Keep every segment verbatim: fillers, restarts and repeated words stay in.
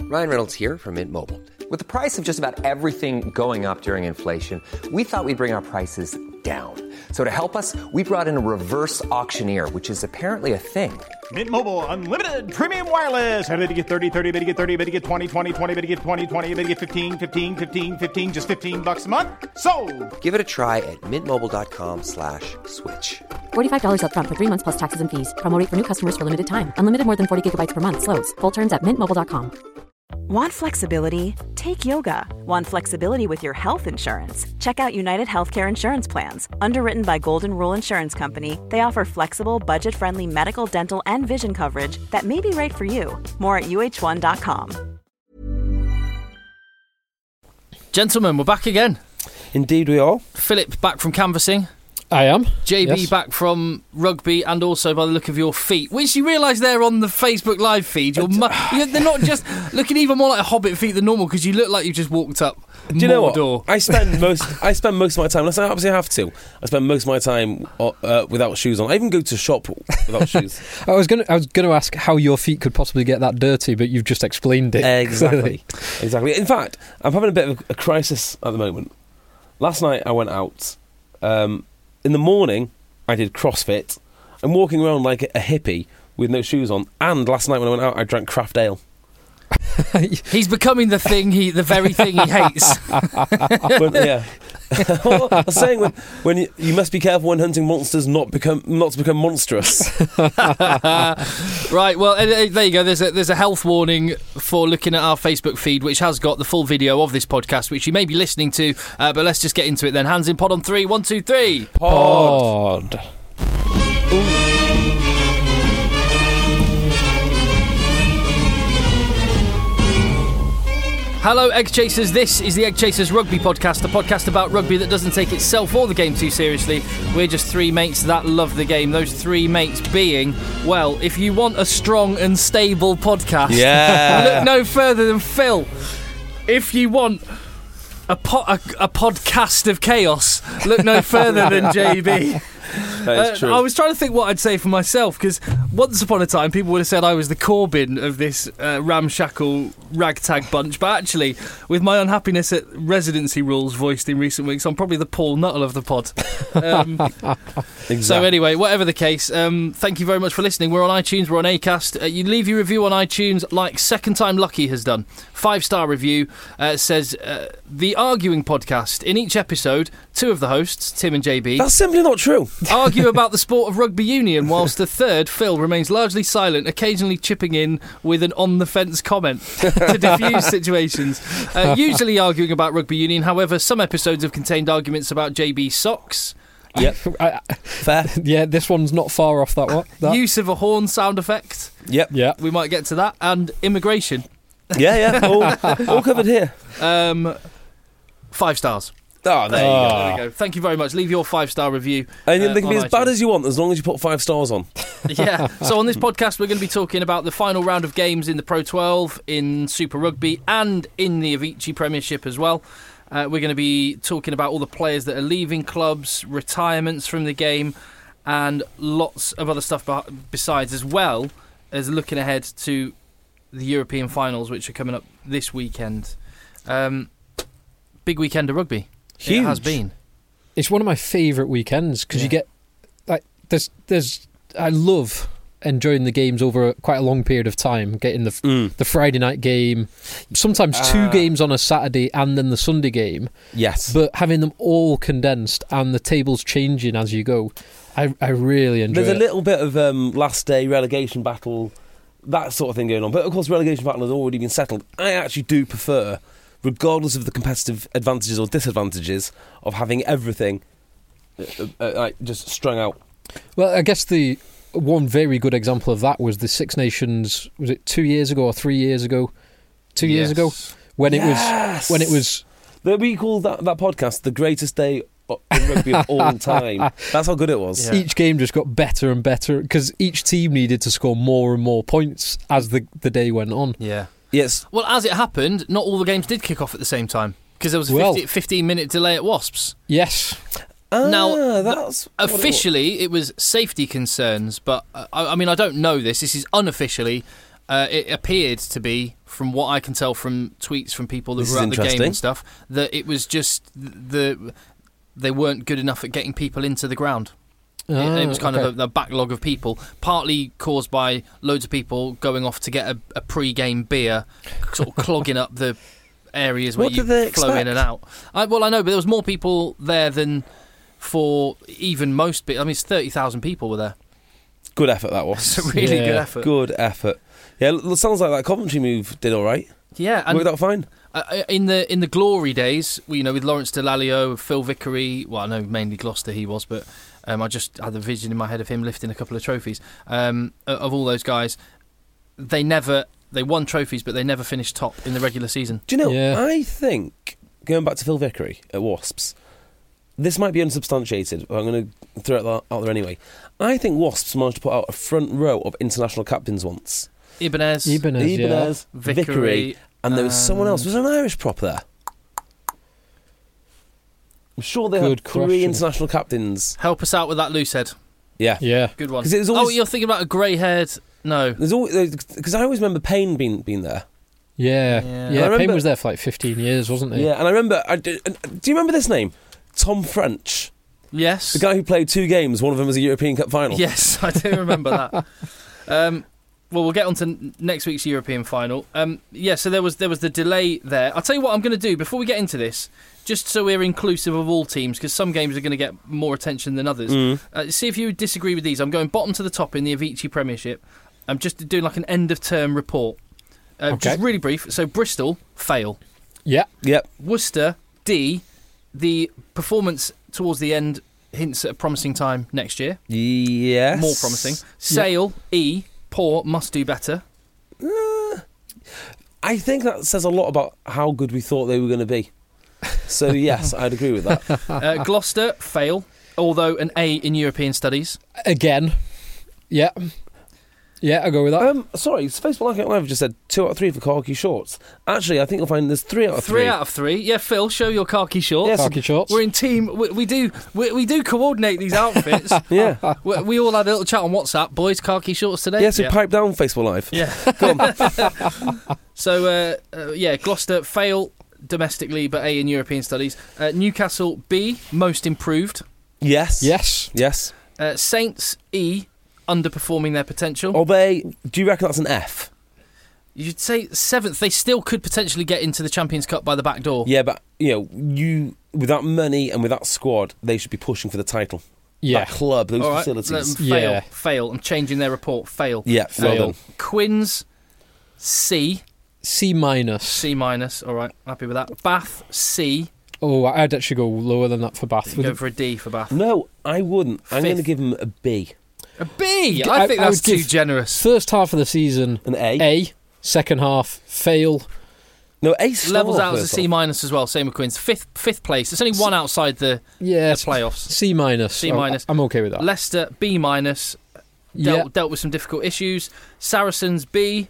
Ryan Reynolds here from Mint Mobile. With the price of just about everything going up during inflation, we thought we'd bring our prices down. So to help us, we brought in a reverse auctioneer, which is apparently a thing. Mint Mobile Unlimited Premium Wireless. How to get thirty, thirty, how to get thirty, how to get twenty, twenty, twenty, how to get twenty, twenty, how to get fifteen, fifteen, fifteen, fifteen, just fifteen bucks a month? Sold! Give it a try at mintmobile.com slash switch. forty-five dollars up front for three months plus taxes and fees. Promo rate for new customers for limited time. Unlimited more than forty gigabytes per month. Slows full terms at mint mobile dot com. Want flexibility? Take yoga. Want flexibility with your health insurance? Check out United Healthcare Insurance Plans. Underwritten by Golden Rule Insurance Company, they offer flexible, budget-friendly medical, dental, and vision coverage that may be right for you. More at U H one dot com. Gentlemen, we're back again. Indeed we are. Philip back from canvassing. I am. J B yes. back from rugby, and also by the look of your feet, which you realise they're on the Facebook Live feed. You're mu- you're, they're not just looking even more like Hobbit feet than normal, because you look like you just walked up Do you know Mordor. what? I spend most I spend most of my time, unless I absolutely have to, I spend most of my time uh, without shoes on. I even go to shop without shoes. I was going to I was going to ask how your feet could possibly get that dirty, but you've just explained it. Exactly. exactly. In fact, I'm having a bit of a crisis at the moment. Last night I went out. Um, in the morning, I did CrossFit. I'm walking around like a hippie with no shoes on. And last night when I went out, I drank craft ale. He's becoming the thing he, the very thing he hates. But, yeah. I was saying when, when you, you must be careful when hunting monsters not become not to become monstrous. Right, well, uh, there you go. There's a, there's a health warning for looking at our Facebook feed, which has got the full video of this podcast, which you may be listening to. Uh, but let's just get into it then. Hands in pod on three. One, two, three. Pod. Pod. Hello, Egg Chasers. This is the Egg Chasers Rugby Podcast, the podcast about rugby that doesn't take itself or the game too seriously. We're just three mates that love the game. Those three mates being, well, if you want a strong and stable podcast, yeah. look no further than Phil. If you want a, po- a, a podcast of chaos, look no further than J B. That is true. Uh, I was trying to think what I'd say for myself, because once upon a time people would have said I was the Corbyn of this uh, ramshackle ragtag bunch, but actually with my unhappiness at residency rules voiced in recent weeks, I'm probably the Paul Nuttall of the pod. Um, exactly. So anyway, whatever the case, um, thank you very much for listening. We're on iTunes, we're on Acast. Uh, you leave your review on iTunes like Second Time Lucky has done. Five star review, uh, says uh, the Arguing Podcast. In each episode, two of the hosts, Tim and J B, That's simply not true. argue about the sport of rugby union, whilst the third, Phil, remains largely silent, occasionally chipping in with an on-the-fence comment to diffuse situations. Uh, usually arguing about rugby union, however, some episodes have contained arguments about J B's socks. Yep. I, Fair. yeah, this one's not far off that one. That. Use of a horn sound effect. Yep. Yeah. We might get to that. And immigration. Yeah, yeah. All, all covered here. Um, five stars. Oh, there you Oh. go. There we go. Thank you very much. Leave your five-star review. And uh, they can be on as bad iTunes. as you want, as long as you put five stars on. Yeah. So on this podcast, we're going to be talking about the final round of games in the Pro twelve, in Super Rugby, and in the Avicii Premiership as well. Uh, we're going to be talking about all the players that are leaving clubs, retirements from the game, and lots of other stuff besides, as well as looking ahead to the European finals, which are coming up this weekend. Um, big weekend of rugby. Huge. It has been. It's one of my favourite weekends because Yeah. you get like there's there's I love enjoying the games over a, quite a long period of time. Getting the Mm. the Friday night game, sometimes Ah. two games on a Saturday and then the Sunday game, Yes. but having them all condensed and the tables changing as you go. I I really enjoy There's it. a little bit of um, last day relegation battle, that sort of thing going on. But of course, relegation battle has already been settled. I actually do prefer, regardless of the competitive advantages or disadvantages, of having everything uh, uh, like just strung out. Well, I guess the one very good example of that was the Six Nations. Was it two years ago or three years ago? Two years Yes. ago, when it Yes. was when it was. That we call that, that podcast the greatest day in rugby of all time. That's how good it was. Yeah. Each game just got better and better because each team needed to score more and more points as the the day went on. Yeah. Yes. Well, as it happened, not all the games did kick off at the same time, because there was a Well- fifty, fifteen minute delay at Wasps. Yes, Ah, Now, that's what it was. Officially, it was safety concerns, but uh, I, I mean, I don't know this. This is unofficially. uh, it appeared to be, from what I can tell from tweets from people that This were is at the game interesting. and stuff, that it was just the they weren't good enough at getting people into the ground. Ah, it, it was kind okay. of a, a backlog of people, partly caused by loads of people going off to get a, a pre-game beer, sort of clogging up the areas where What you did they flow in expect? and out. I, well, I know, but there was more people there than for even most people. I mean, it's thirty thousand people were there. Good effort that was. It's a really Yeah. good effort. Good effort. Yeah, it sounds like that Coventry move did all right. Yeah, and Worked out fine. Uh, in the in the glory days, you know, with Lawrence Delalio, Phil Vickery, well, I know mainly Gloucester he was, but um, I just had a vision in my head of him lifting a couple of trophies. Um, of all those guys, they never they won trophies, but they never finished top in the regular season. Do you know, Yeah. I think, going back to Phil Vickery at Wasps, this might be unsubstantiated, but I'm going to throw it out there anyway. I think Wasps managed to put out a front row of international captains once. Ibanez, Ibanez, yeah. Ibanez, Vickery, Vickery, and there was someone else. Was there an Irish prop there? I'm sure they Good had three question. international captains. help us out with that loose head. Yeah. Yeah. Good one. 'Cause it was oh, always- you're thinking about a grey-haired? No. There's always because I always remember Payne being being there. Yeah. Yeah. Yeah. I remember- Payne was there for like fifteen years, wasn't he? Yeah, and I remember. I, do you remember this name? Tom French, Yes. the guy who played two games. One of them was a European Cup final. Yes, I do remember that. Um, well, we'll get on to n- next week's European final. Um, yeah, so there was there was the delay there. I'll tell you what I'm going to do before we get into this, just so we're inclusive of all teams, because some games are going to get more attention than others. Mm. Uh, see if you disagree with these. I'm going bottom to the top in the Avicii Premiership. I'm just doing like an end of term report. Uh, Okay. Just really brief. So Bristol, fail. Yeah. Yep. Worcester, D. The performance towards the end hints at a promising time next year. Yes. More promising. Sale, E. Poor, must do better. I think that says a lot about how good we thought they were going to be. So yes, I'd agree with that. Uh, Gloucester, fail. Although an A in European studies. Again. Yeah. Yeah, I'll go with that. Um, sorry, Facebook Live Live just said two out of three for khaki shorts. Actually, I think you'll find there's three out of Three three. out of three. Yeah, Phil, show your khaki shorts. Yes. Khaki shorts. We're in team. We, we do. We, we do coordinate these outfits. Yeah. we, we all had a little chat on WhatsApp. Boys, khaki shorts today. Yeah, so pipe down Facebook Live. Yeah. Go on. So uh, uh, yeah, Gloucester fail domestically, but A in European studies. Uh, Newcastle B, most improved. Yes. Yes. Yes. Uh, Saints E, underperforming their potential. Are they? Do you reckon that's an F? You should say seventh. They still could potentially get into the Champions Cup by the back door. Yeah, but you know, you with that money and with that squad, they should be pushing for the title. Yeah. That club, those All right, facilities. let them fail. Yeah. Fail. I'm changing their report. Fail. Yeah, well Fail. done. Quins C, C minus. C minus. All right, happy with that. Bath C. Oh, I'd actually go lower than that for Bath. Go for a D for Bath. No, I wouldn't. I'm Fifth. going to give them a B. A B. I- I think I that's would too give- generous. First half of the season, An A. A. Second half, fail. No, A star Levels out as a first C off. minus as well. Same with Quins. Fifth, fifth place. It's only one outside the, Yeah. the playoffs. C minus. C I'm- minus. I'm okay with that. Leicester B minus. yeah. Dealt, dealt with some difficult issues. Saracens B.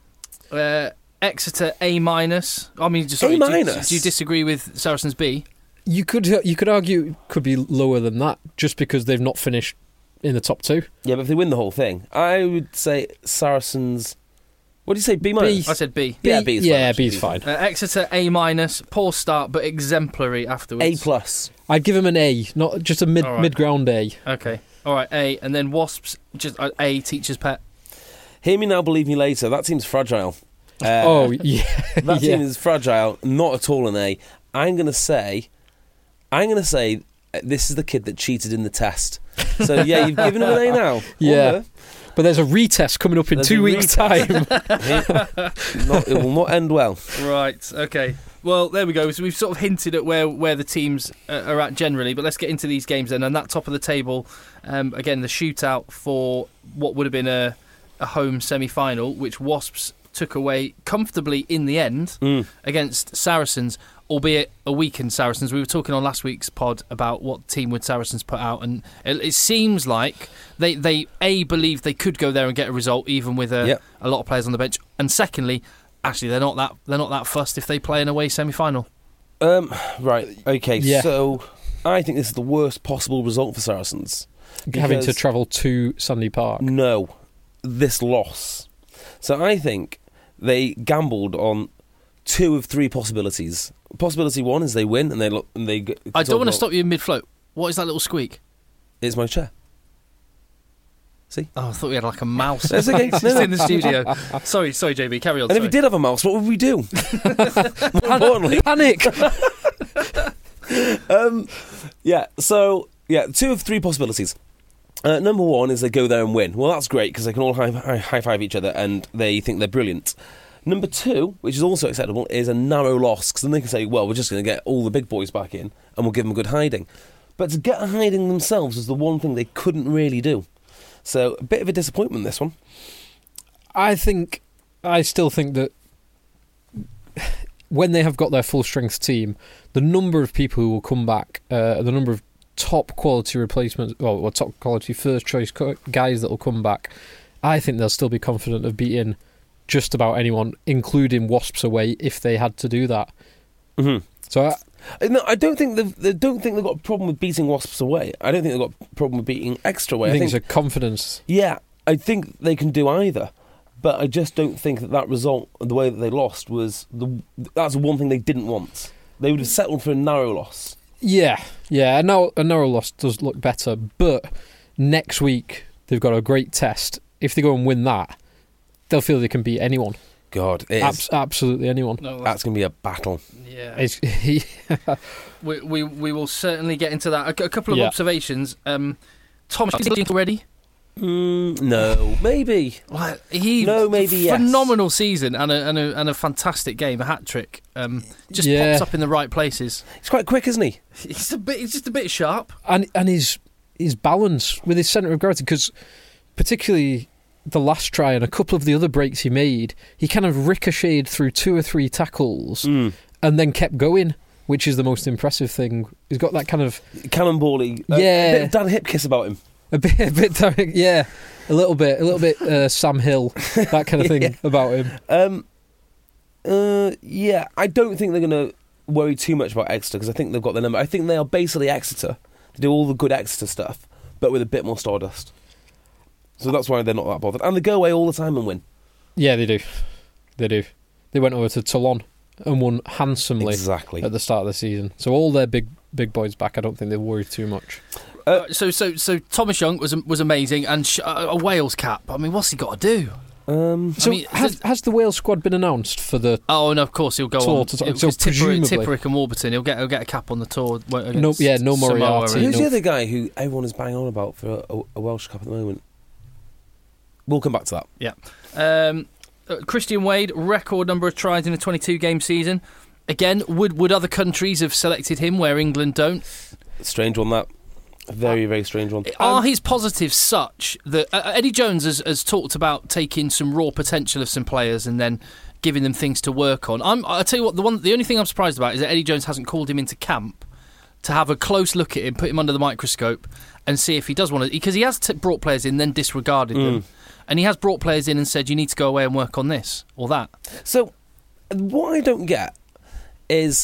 Uh, Exeter A minus. I mean, just sorry, A do, you- minus? do you disagree with Saracens B? You could you could argue it could be lower than that just because they've not finished in the top two. Yeah, but if they win the whole thing, I would say Saracens. What do you say? B minus. I said B. Yeah, B is fine, yeah, actually. B's fine. Uh, Exeter A minus. Poor start, but exemplary afterwards. A plus. I'd give him an A, not just a mid All right. mid ground A. Okay. All right. A, and then Wasps just uh, A. Teacher's pet. Hear me now, believe me later. That team's fragile. Uh, oh yeah, that yeah. team is fragile. Not at all an A. I'm going to say. I'm going to say uh, this is the kid that cheated in the test. So yeah, you've given him an A now. Yeah. Or, But there's a retest coming up in There's two a weeks' retest. time. not, it will not end well. Right. Okay. Well, there we go. So we've sort of hinted at where, where the teams uh, are at generally, but let's get into these games then. And that top of the table, um, again, the shootout for what would have been a, a home semi-final, which Wasps took away comfortably in the end Mm. against Saracens, albeit a weakened Saracens. We were talking on last week's pod about what team would Saracens put out, and it, it seems like they, they A, believed they could go there and get a result even with a, Yep. a lot of players on the bench, and secondly, actually they're not that they're not that fussed if they play an away semi-final. Um, right. Okay. Yeah. So I think this is the worst possible result for Saracens. Having to Because- travel to Sandy Park. No, this loss. So I think they gambled on two of three possibilities. Possibility one is they win and they look and they. I don't want to stop you in mid-float. What is that little squeak? It's my chair. See? Oh, I thought we had like a mouse. That's okay. It's No, no. in the studio. Sorry, sorry, J B. Carry on. And sorry. if we did have a mouse, what would we do? More importantly, Panic! um, yeah. So yeah, two of three possibilities. Uh, number one is they go there and win. Well, that's great because they can all high, high, high five each other and they think they're brilliant. Number two, which is also acceptable, is a narrow loss because then they can say, well, we're just going to get all the big boys back in and we'll give them a good hiding. But to get a hiding themselves was the one thing they couldn't really do. So a bit of a disappointment, this one. I think, I still think that when they have got their full strength team, the number of people who will come back, uh, the number of top quality replacements, well, or top quality first choice co- guys that will come back, I think they'll still be confident of beating just about anyone, including Wasps away, if they had to do that. Mm-hmm. So I, No, I don't think they've, they don't think they've got a problem with beating Wasps away. I don't think they've got a problem with beating Exeter away. I think, I think it's a confidence. Yeah, I think they can do either. But I just don't think that that result, the way that they lost, was the that's the one thing they didn't want. They would have settled for a narrow loss. Yeah, yeah. A narrow, a narrow loss does look better, but next week they've got a great test. If they go and win that, they'll feel they can beat anyone. God, it is. Abs- absolutely anyone. No, That's going to be a battle. yeah. It's, We, we we will certainly get into that. A, a couple of Yeah. observations. Um, Thomas, is he already? Mm, no, maybe. Well, he No, maybe yes. phenomenal season and a, and a and a fantastic game, a hat trick. Um, just Yeah. pops up in the right places. He's quite quick, isn't he? He's a bit. He's just a bit sharp. and and his his balance with his centre of gravity, because particularly the last try and a couple of the other breaks he made, he kind of ricocheted through two or three tackles Mm. and then kept going, which is the most impressive thing. He's got that kind of Cannonball-y. Uh, Yeah. A bit of Dan Hipkiss about him. a bit, a bit, direct- yeah, a little bit, a little bit uh, Sam Hill, that kind of thing Yeah. about him. Um, uh, yeah, I don't think they're going to worry too much about Exeter because I think they've got the number. I think they are basically Exeter. They do all the good Exeter stuff, but with a bit more stardust. So that's why they're not that bothered. And they go away all the time and win. Yeah, they do, they do. They went over to Toulon and won handsomely Exactly. at the start of the season. So all their big big boys back. I don't think they worry too much. Uh, so so so Thomas Young was was amazing, and sh- uh, a Wales cap. I mean, what's he got to do? Um, So I mean, has, has the Wales squad been announced for the? Oh, and of course he'll go Tour on. to- so It was Tipperick, presumably- Tipperick and Warburton. He'll get he'll get a cap on the tour. won't No, against yeah, no Samoa, Moriarty, really. who's no- the other guy who everyone is banging on about for a, a Welsh Cup at the moment? We'll come back to that. Yeah. Um, uh, Christian Wade, record number of tries in a twenty-two game season. Again, would would other countries have selected him where England don't? Strange one, that. A very, very strange one. Are his positives such that uh, Eddie Jones has, has talked about taking some raw potential of some players and then giving them things to work on? I'm, I tell you what, the one, the only thing I'm surprised about is that Eddie Jones hasn't called him into camp to have a close look at him, put him under the microscope, and see if he does want to. Because he has t- brought players in, then disregarded them, and he has brought players in and said, "You need to go away and work on this or that." So, what I don't get is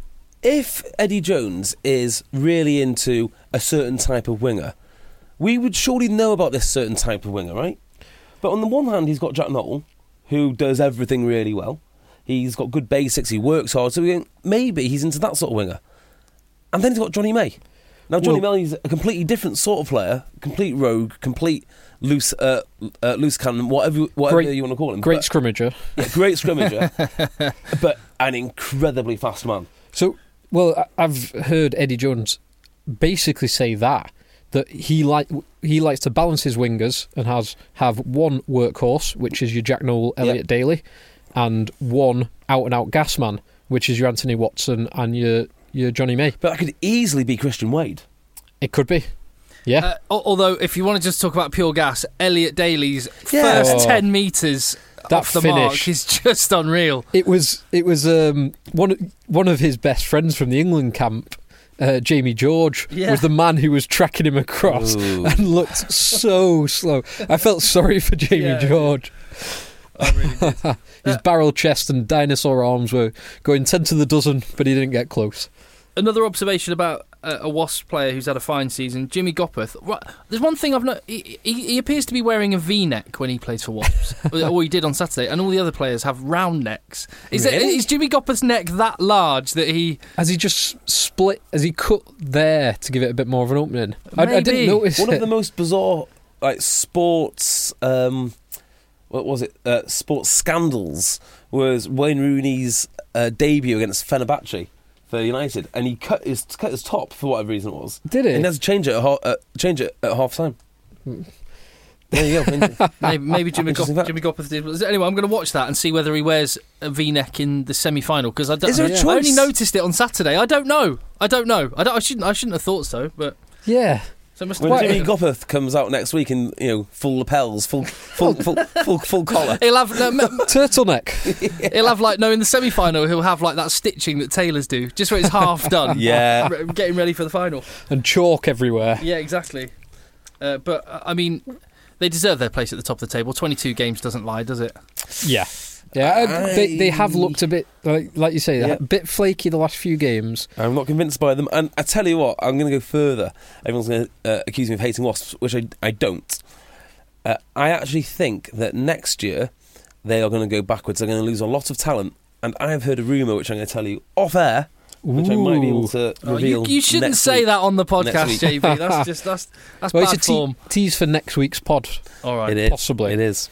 if Eddie Jones is really into a certain type of winger, we would surely know about this certain type of winger, right? But on the one hand, he's got Jack Noel, who does everything really well. He's got good basics, he works hard, so we think maybe he's into that sort of winger. And then he's got Johnny May. Now, Johnny Well- May is a completely different sort of player, complete rogue, complete loose uh, uh, loose cannon, whatever, whatever Great- you want to call him. Great But- scrimmager. yeah, great scrimmager, but an incredibly fast man. So, well, I- I've heard Eddie Jones basically say that that he like he likes to balance his wingers and has have one workhorse, which is your Jack Noel, Elliot Yep. Daly, and one out and out gas man, which is your Anthony Watson and your your Johnny May. But that could easily be Christian Wade. It could be, yeah. Uh, al- although, if you want to just talk about pure gas, Elliot Daly's Yeah. first Oh. ten metres That off the finish. mark is just unreal. It was it was um, one one of his best friends from the England camp, uh, Jamie George, Yeah. was the man who was tracking him across Ooh. and looked so slow. I felt sorry for Jamie Yeah. George. His barrel chest and dinosaur arms were going ten to the dozen, but he didn't get close. Another observation about a, a Wasps player who's had a fine season, Jimmy Gopperth. Right, there's one thing I've not. He, he, he appears to be wearing a V-neck when he plays for Wasps, or he did on Saturday, and all the other players have round necks. Is, Really? it, is Jimmy Gopperth's neck that large that he? Has he just split? Has he cut there to give it a bit more of an opening? I, I Maybe. didn't notice One it. of the most bizarre, like, sports, um, what was it? Uh, sports scandals was Wayne Rooney's uh, debut against Fenerbahce for United, and he cut his cut his top for whatever reason it was. Did he? And he has to change it at half, uh, change it at half time. There you go. Maybe, maybe Jimmy, Interesting Gop- fact. Jimmy Gopperth did. Anyway, I'm going to watch that and see whether he wears a V-neck in the semi-final because I don't. Is there a I only choice? noticed it on Saturday. I don't know. I don't know. I, don't, I shouldn't. I shouldn't have thought so. But Yeah. so it must When have Jimmy Gopperth comes out next week in, you know, full lapels, full full full full, full collar. He'll have. No, m- Turtleneck. He'll have like no in the semi-final. He'll have like that stitching that tailors do, just where it's half done. Yeah. re- getting ready for the final. And chalk everywhere. Yeah, exactly. Uh, but uh, I mean, they deserve their place at the top of the table. twenty-two games doesn't lie, does it? Yeah. Yeah, uh, they they have looked a bit, like, like you say, Yeah. a bit flaky the last few games. I'm not convinced by them, and I tell you what, I'm going to go further. Everyone's going to uh, accuse me of hating Wasps, which I, I don't. Uh, I actually think that next year they are going to go backwards. They're going to lose a lot of talent, and I have heard a rumour which I'm going to tell you off air, which I might be able to Oh, reveal. you, you shouldn't next say week. that on the Next podcast, week. J B. That's just that's that's Well, bad it's a te- form. tease for next week's pod. All right. It is. Possibly. It is.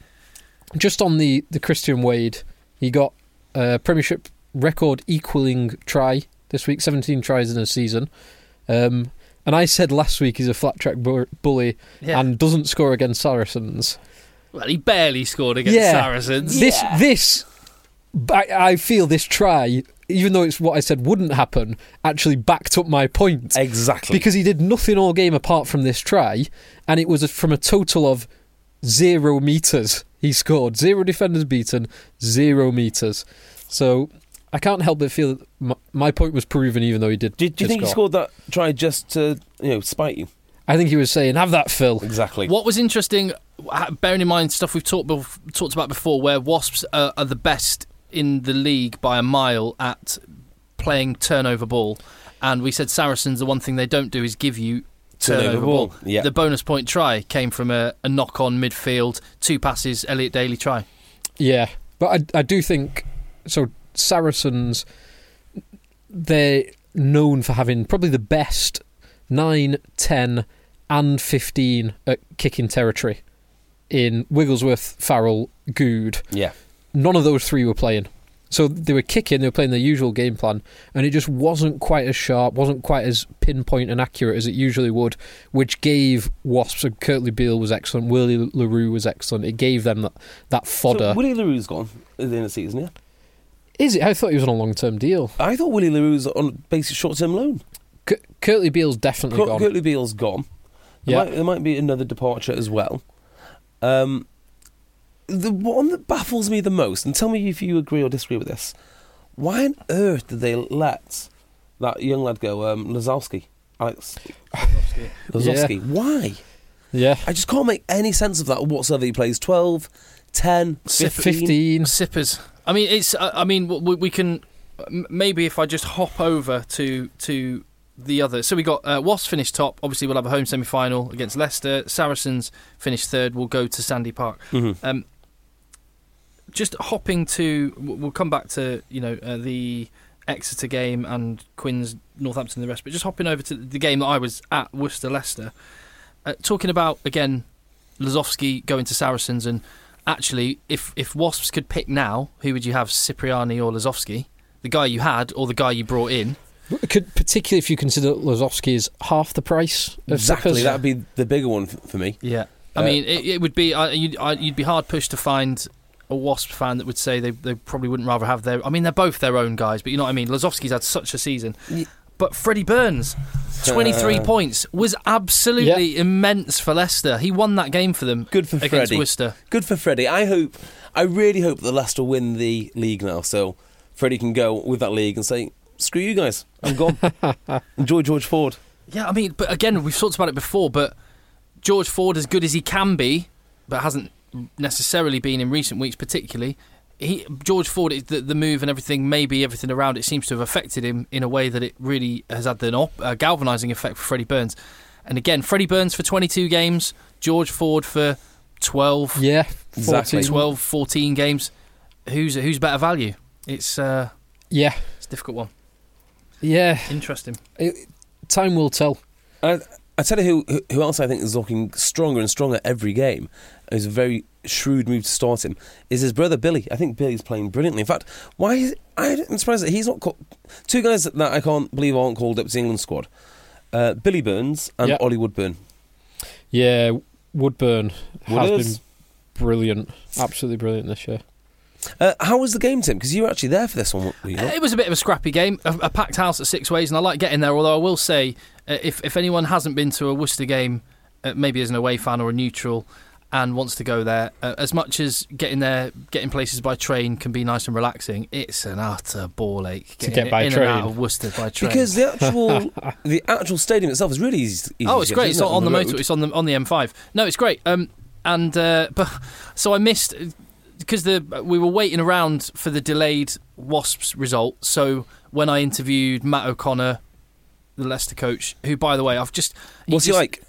Just on the, the Christian Wade, he got a Premiership record equalling try this week, seventeen tries in a season. Um, and I said last week he's a flat track bu- bully Yeah. and doesn't score against Saracens. Well, he barely scored against Yeah. Saracens. This, this, I, I feel this try, even though it's what I said wouldn't happen, actually backed up my point. Exactly. Because he did nothing all game apart from this try, and it was a, from a total of zero metres he scored. Zero defenders beaten, zero metres. So I can't help but feel that my, my point was proven, even though he did. do, do you just think he score. scored that try just to, you know, spite you? I think he was saying, "Have that, Phil." Exactly. What was interesting, uh, bearing in mind stuff we've talked bef- talked about before, where Wasps are, are the best in the league by a mile at playing turnover ball, and we said Saracens, the one thing they don't do is give you turnover, Turnover ball. ball, yeah. The bonus point try came from a, a knock on midfield, two passes, Elliot Daly try. Yeah, but I, I do think so. Saracens, they're known for having probably the best nine, ten, and fifteen at kicking territory in Wigglesworth, Farrell, Good. Yeah. None of those three were playing. So they were kicking, they were playing their usual game plan, and it just wasn't quite as sharp, wasn't quite as pinpoint and accurate as it usually would, which gave Wasps, and Curtly Beale was excellent, Willie LaRue was excellent, it gave them that, that fodder. So Willie LaRue's gone at the end of the season, yeah? Is it? I thought he was on a long-term deal. I thought Willie LaRue's on basic short-term loan. C- Curtly Beale's definitely Cur- gone. Curtly Beale's gone. There, Yeah. might, there might be another departure as well. Um, the one that baffles me the most, and tell me if you agree or disagree with this, why on earth did they let that young lad go, um, Lazowski? Alex Lazowski. Why? Yeah. I just can't make any sense of that whatsoever. He plays twelve, ten, fifteen. fifteen. Sippers. I mean, it's. Uh, I mean, we, we can m- maybe if I just hop over to to the other. So we got uh, Wasps finished top. Obviously, we'll have a home semi-final against Leicester. Saracens finished third. We'll go to Sandy Park. Mm-hmm. Um, just hopping to. We'll come back to you know uh, the Exeter game and Quins, Northampton, and the rest. But just hopping over to the game that I was at, Worcester Leicester. Uh, talking about again, Lazowski going to Saracens and. Actually, if, if Wasps could pick now, who would you have, Cipriani or Lazowski? The guy you had or the guy you brought in? Could, particularly if you consider Lazowski is half the price of Exactly, Sippers. that'd be the bigger one f- for me. Yeah. I Uh, mean, it, it would be, uh, you'd, uh, you'd be hard pushed to find a Wasps fan that would say they, they probably wouldn't rather have their... I mean, they're both their own guys, but you know what I mean? Lazowski's had such a season. Ye- But Freddie Burns, twenty-three Uh, points, was absolutely immense for Leicester. He won that game for them Good for against Freddie. Worcester. Good for Freddie. I hope, I really hope that Leicester win the league now, so Freddie can go with that league and say, screw you guys, I'm gone. Enjoy George Ford. Yeah, I mean, but again, we've talked about it before, but George Ford, as good as he can be, but hasn't necessarily been in recent weeks particularly, he George Ford, the, the move and everything, maybe everything around it seems to have affected him in a way that it really has had an op- uh, galvanising effect for Freddie Burns. And again, Freddie Burns for twenty-two games, George Ford for twelve, Yeah, Exactly. twelve, fourteen games. Who's who's better value? It's uh, yeah, it's a difficult one. yeah. Interesting. It, time will tell. I, I tell you who who else I think is looking stronger and stronger every game. It's a very shrewd move to start him. Is his brother Billy? I think Billy's playing brilliantly. In fact, why? Is, I'm surprised that he's not called. Two guys that I can't believe aren't called up to the England squad. Uh, Billy Burns and Yep. Ollie Woodburn. Yeah, Woodburn has Wooders. been brilliant, absolutely brilliant this year. Uh, how was the game, Tim? Because you were actually there for this one, were you not? It was a bit of a scrappy game, a, a packed house at Six Ways, and I like getting there. Although I will say, uh, if if anyone hasn't been to a Worcester game, uh, maybe as an away fan or a neutral, and wants to go there, uh, as much as getting there, getting places by train can be nice and relaxing, it's an utter ball ache To getting get by in train. and out of Worcester by train. Because the actual the actual stadium itself is really easy. easy oh, to it's get great! to, It's isn't it, on the road? motor. It's on the on the M five. No, it's great. Um, and uh, but so I missed because the we were waiting around for the delayed Wasps result. So when I interviewed Matt O'Connor, the Leicester coach, who by the way I've just What's he just like?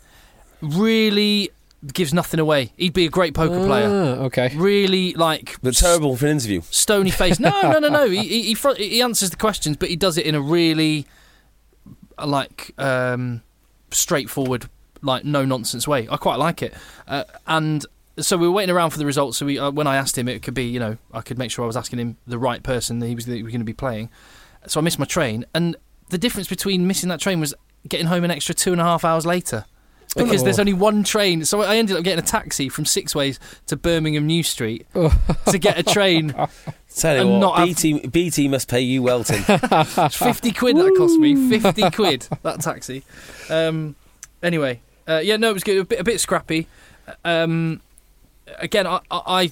Really gives nothing away. He'd be a great poker player. Ah, okay. Really like But terrible for an interview. stony face. No, no, no, no. He he, he, front, he answers the questions, but he does it in a really uh, like um, straightforward, like no nonsense way. I quite like it. Uh, and so we were waiting around for the results. So we, uh, when I asked him, it could be, you know, I could make sure I was asking him the right person that he was, that he was going to be playing. So I missed my train, and the difference between missing that train was getting home an extra two and a half hours later. Because Oh. there's only one train, so I ended up getting a taxi from Six Ways to Birmingham New Street to get a train. Tell you And what, not have- B T, B T must pay you well, Tim. fifty quid that cost me. fifty quid, that taxi. Um, anyway, uh, yeah, no, it was good. A bit, a bit scrappy. Um, again, I, I, I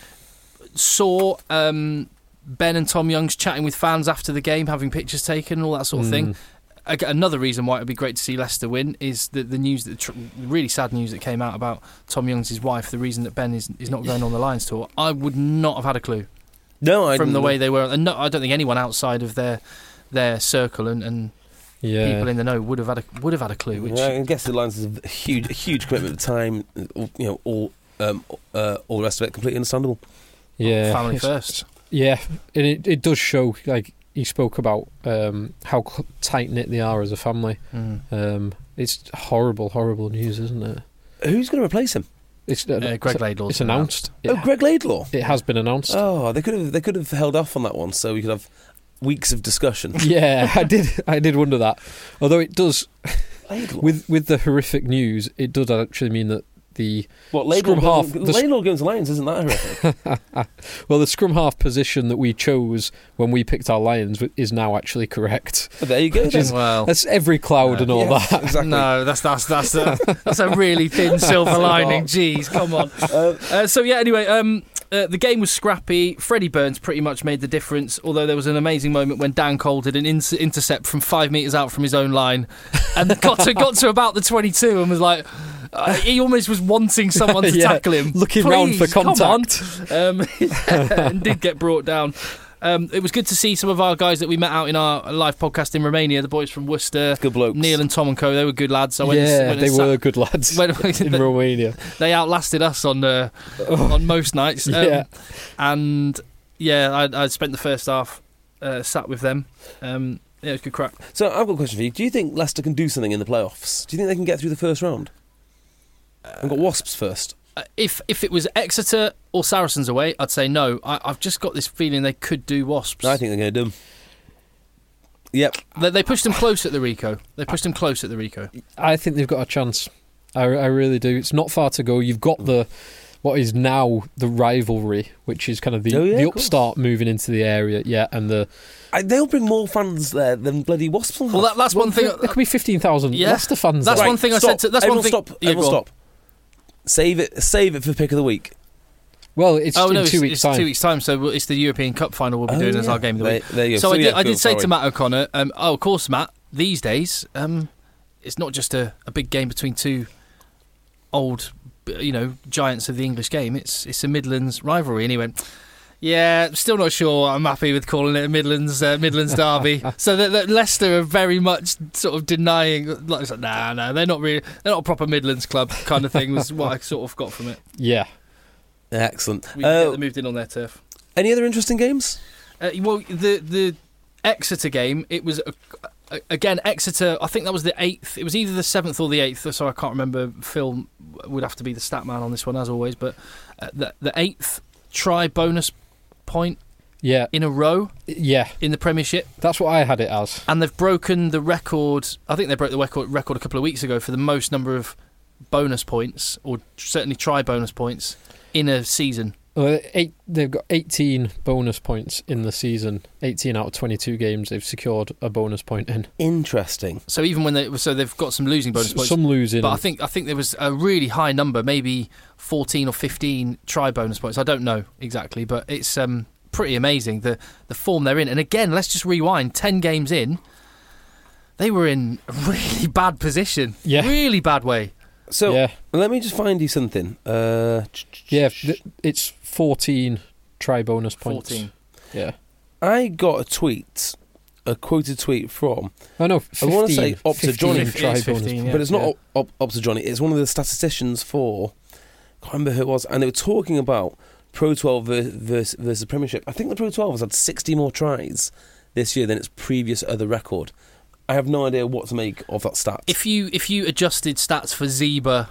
saw um, Ben and Tom Youngs chatting with fans after the game, having pictures taken, all that sort of thing. Ag- Another reason why it would be great to see Leicester win is the, the news, that tr- really sad news that came out about Tom Youngs' wife, the reason that Ben is, is not going on the Lions tour. I would not have had a clue No, I from the didn't- way they were. And no, I don't think anyone outside of their their circle and, and Yeah. people in the know would have had a would have had a clue. Which Yeah, I guess the Lions is a huge, a huge commitment of time. You know, all, um, uh, all the rest of it, completely understandable. Yeah. family It's- first. Yeah, and it it does show. Like he spoke about um, how tight knit they are as a family. Mm. Um, it's horrible, horrible news, isn't it? Who's going to replace him? It's Uh, Greg it's, Laidlaw's It's been announced. Oh, It, Greg Laidlaw. it has been announced. Oh, they could have, they could have held off on that one, so we could have weeks of discussion. Yeah, I did. I did wonder that. Although it does, Laidlaw. with with the horrific news, it does actually mean that the what Laidlaw? scrum half- Going, the sc- Laidlaw going to Lions isn't that horrific? well, the scrum half position that we chose when we picked our Lions is now actually correct. But there you go. Which then. is- Well, That's every cloud and all Yes, that. exactly. no, that's that's that's a, that's a really thin silver lining. Jeez, come on. Uh, so yeah, anyway, um, uh, the game was scrappy. Freddie Burns pretty much made the difference. Although there was an amazing moment when Dan Cole did an in- intercept from five metres out from his own line, and got to got to about the twenty-two and was like. Uh, he almost was wanting someone to Yeah, tackle him, looking round for Please, come on. contact. Um, yeah, and did get brought down. Um, it was good to see some of our guys that we met out in our live podcast in Romania, the boys from Worcester, Good blokes. Neil and Tom and co. They were good lads. I went and, Yeah, went and they sat- were good lads went- in Romania. They outlasted us on uh, on most nights. Um, Yeah. and yeah, I, I spent the first half uh, sat with them. Um, yeah, it was good crack. So I've got a question for you. Do you think Leicester can do something in the playoffs? Do you think they can get through the first round? I've got Wasps first. Uh, if if it was Exeter or Saracens away, I'd say no. I, I've just got this feeling they could do Wasps. I think they're going to do them. Yep. They, they pushed them close at the Rico. They pushed them close at the Rico. I think they've got a chance. I, I really do. It's not far to go. You've got the what is now the rivalry, which is kind of the, Oh, yeah, the of course. upstart moving into the area. Yeah, and the I, they'll bring more fans there than bloody Wasps will have. Well, that, that's one thing. there could be fifteen thousand Yeah. Leicester fans. That's there. one thing I stop. said to- that's Everyone one thing- Stop. Yeah, Everyone go on. stop. Save it. Save it for pick of the week. Well, it's oh in no, two it's, weeks' it's time. two weeks' time. So it's the European Cup final we'll be Oh, doing as yeah. our game of the There- week. there you go. So, So, I did, yeah, I cool, did say sorry. to Matt O'Connor, um, "Oh, of course, Matt. These days, um, it's not just a, a big game between two old, you know, giants of the English game. It's it's a Midlands rivalry." And he went, Yeah, still not sure I'm happy with calling it a Midlands uh, Midlands derby. So that, that Leicester are very much sort of denying, like, it's like, nah, no, they're not really, they're not a proper Midlands club kind of thing, was what I sort of got from it. Yeah. Excellent. We Uh, get moved in on their turf. any other interesting games? Uh, well, the the Exeter game, it was uh, uh, again Exeter. I think that was the eighth. It was either the seventh or the eighth. So I can't remember. Phil would have to be the stat man on this one as always. But uh, the the eighth try bonus point Yeah. in a row Yeah. in the Premiership, That's what I had it as. and they've broken the record. I think they broke the record record a couple of weeks ago for the most number of bonus points, or certainly try bonus points in a season. Well, eight, they've got eighteen bonus points in the season. eighteen out of twenty-two games they've secured a bonus point in. Interesting. So even when they so they've got some losing bonus S- points. Some losing. But I think I think there was a really high number, maybe fourteen or fifteen try bonus points. I don't know exactly, but it's um, pretty amazing the the form they're in. And again, let's just rewind. Ten games in, they were in a really bad position. Yeah. Really bad way. So yeah. let me just find you something. Uh, Yeah, th- it's fourteen try bonus points. Fourteen. Yeah. I got a tweet, a quoted tweet from, Oh no, I fifteen. wanna say up to Johnny. fifteen try It is bonus fifteen, points. yeah. but it's not up, up, up to Johnny. It's one of the statisticians for. I can't remember who it was, and they were talking about Pro twelve versus, versus, versus Premiership. I think the Pro twelve has had sixty more tries this year than its previous other record. I have no idea what to make of that stat. If you if you adjusted stats for Zeba,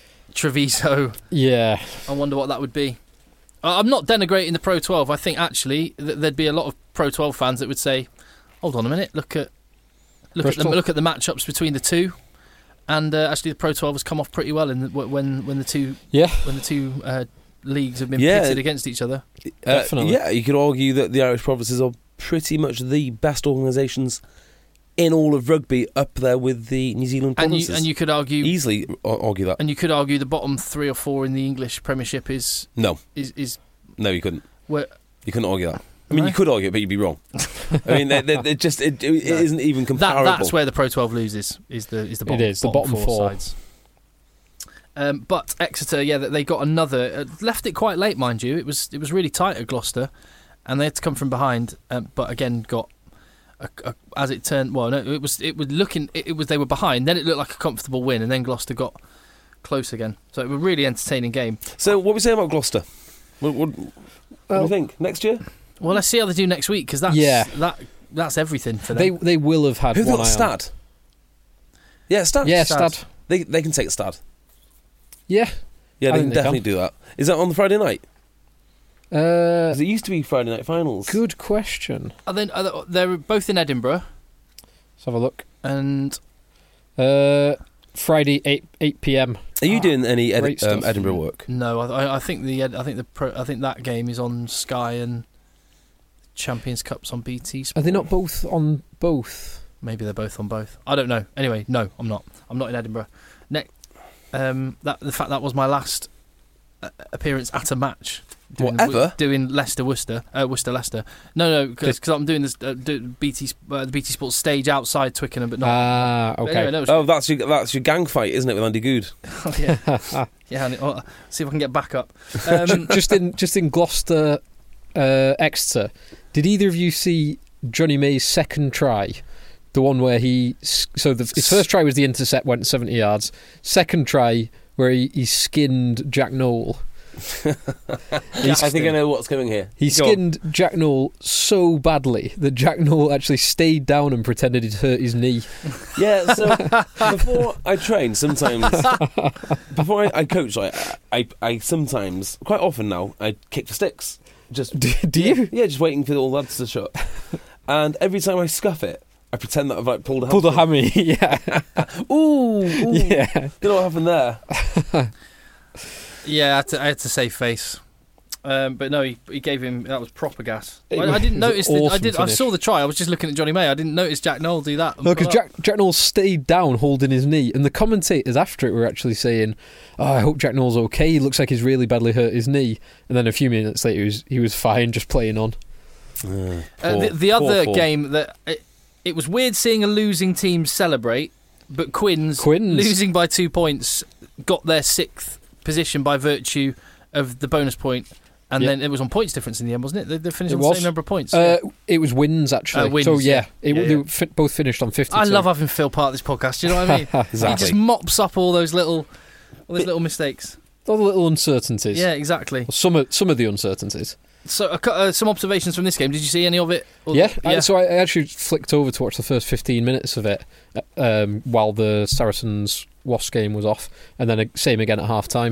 Treviso, Yeah. I wonder what that would be. I- I'm not denigrating the Pro twelve. I think actually th- there'd be a lot of Pro twelve fans that would say, "Hold on a minute, look at look at the, Bristol. look at the matchups between the two." And uh, actually, the Pro twelve has come off pretty well in the, wh- when when the two Yeah. when the two uh, leagues have been Yeah. pitted against each other. Uh, Definitely. yeah, you could argue that the Irish provinces are pretty much the best organisations in all of rugby, up there with the New Zealand And provinces. you and you could argue easily ar- argue that. and you could argue the bottom three or four in the English Premiership is No, is is no, you couldn't. where You couldn't argue that. I mean, No? you could argue it, but you'd be wrong. I mean, they're, they're, they're just it, it No. isn't even that comparable. that's where the Pro twelve loses is the is the bottom, is, the bottom four, four. sides. Um, but Exeter, yeah, they got another. Uh, left it quite late, mind you. It was it was really tight at Gloucester, and they had to come from behind. Um, but again, got a, a, as it turned. Well, no, it was it was looking. It, it was they were behind. Then it looked like a comfortable win, and then Gloucester got close again. So it was a really entertaining game. So, what are we saying about Gloucester? What, what, what do Well- you think? Next year? Well, let's see how they do next week because that's Yeah. that that's everything for They them. they will have had Who's one got eye on. Stad? Yeah, Stad. Yeah, Stad. Stad. They, they can take Stad. Yeah. Yeah, I they think can they definitely can. do that. Is that on the Friday night? Uh, Because it used to be Friday night finals. good question. And then uh, they're both in Edinburgh, Let's have a look. and Uh, Friday eight eight p.m. Are you Ah, doing any Edi- great um, stuff. Edinburgh work? no, I, I think the Ed- I think the pro, I think that game is on Sky and Champions Cup's on B T Sport. Are they not both on both? Maybe they're both on both. I don't know. Anyway, no, I'm not. I'm not in Edinburgh. Ne- um, that the fact that was my last uh, appearance at a match. Doing, Whatever? doing Leicester Worcester uh, Worcester Leicester. No, no, because I'm doing this uh, do B T uh, the B T Sports stage outside Twickenham, but not. Ah, but okay. anyway, no, it was- Oh, that's your that's your gang fight, isn't it, with Andy Good? yeah, yeah. And it, oh, see if I can get back up. Um, just in just in Gloucester, uh, Exeter. Did either of you see Johnny May's second try? The one where he so the, his first try was the intercept, went seventy yards. Second try where he, he skinned Jack Noel. I think I know what's coming here. He Go on. skinned Jack Noel so badly that Jack Noel actually stayed down and pretended he'd hurt his knee. Yeah, so before I train, sometimes before I, I coach, I, I I sometimes, quite often now, I kick the sticks. Just Do, do you? Yeah, just waiting for all the lads to shut. And every time I scuff it, I pretend that I've like pulled a Pulled a hamstring. hammy, yeah. Ooh, ooh. Yeah. Don't know what happened there. Yeah, I had to, I had to save face. Um, but no, he, he gave him that was proper gas. It I, I was didn't an notice. The, I awesome did. I finish. saw the try. I was just looking at Johnny May. I didn't notice Jack Noel do that. No, because Jack, Jack Noel stayed down holding his knee, and the commentators after it were actually saying, oh, I hope Jack Noel's okay, he looks like he's really badly hurt his knee. And then a few minutes later, he was, he was fine, just playing on. Uh, Uh, the, the other game that it, it was weird seeing a losing team celebrate, but Quins, Quins. losing by two points got their sixth position by virtue of the bonus point And Yeah. then it was on points difference in the end, wasn't it? They, they finished It on the was. same number of points. Uh, it was wins, actually. Uh, wins, so, yeah, yeah. It, Yeah, they yeah. fi- both finished on fifty-two. I love having Phil part of this podcast. Do you know what I mean? Exactly. He just mops up all those little, all those little mistakes. All the little uncertainties. Yeah, exactly. Well, some of, some of the uncertainties. So, uh, uh, some observations from this game. Did you see any of it? Or- Yeah, I, so I I actually flicked over to watch the first fifteen minutes of it uh, um, while the Saracens Wasps game was off, and then uh, same again at half time.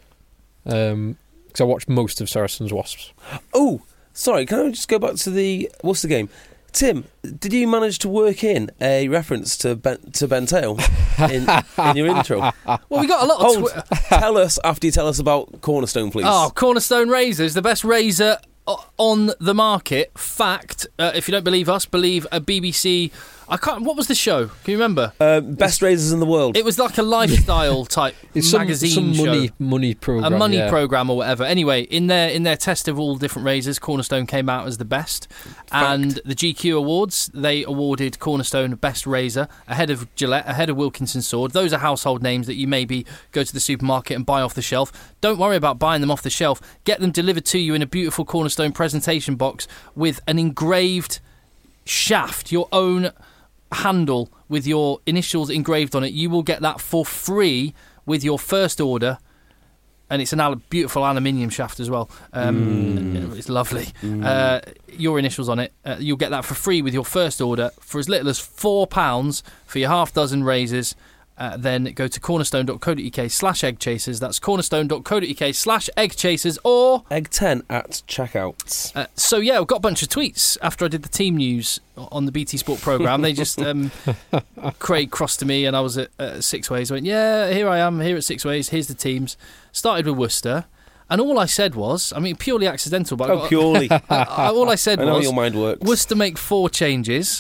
Um, because I watched most of Saracens Wasps. Oh, sorry, can I just go back to the what's the game? Tim, did you manage to work in a reference to Ben, to Ben Tail in, in your intro? Well, we got a lot of. Hold, Twi- tell us after you tell us about Cornerstone, please. oh, Cornerstone razors, the best razor o- on the market. Fact. Uh, if you don't believe us, believe a B B C. I can't. What was the show? Can you remember? Um, best razors in the world. It was like a lifestyle type It's some, magazine some money show. money program. A money yeah. program or whatever. Anyway, in their in their test of all different razors, Cornerstone came out as the best. And the G Q Awards, they awarded Cornerstone best razor ahead of Gillette, ahead of Wilkinson Sword. Those are household names that you maybe go to the supermarket and buy off the shelf. Don't worry about buying them off the shelf. Get them delivered to you in a beautiful Cornerstone presentation box with an engraved shaft, your own handle with your initials engraved on it. You will get that for free with your first order, and it's a al- beautiful aluminium shaft as well. Um, It's lovely. Uh, your initials on it. Uh, you'll get that for free with your first order for as little as four pounds for your half dozen razors. Uh, then go to cornerstone.co.uk slash egg chasers. That's cornerstone.co.uk slash egg chasers. Or Egg ten at checkout. uh, so yeah, I've got a bunch of tweets after I did the team news on the B T Sport programme. They just um, Craig crossed to me, and I was at uh, Six Ways. I went, yeah, here I am, here at Six Ways. Here's the teams. Started with Worcester, and all I said was, I mean, purely accidental, but I Oh, got, purely. I I, all I said know was your mind works. Worcester make four changes,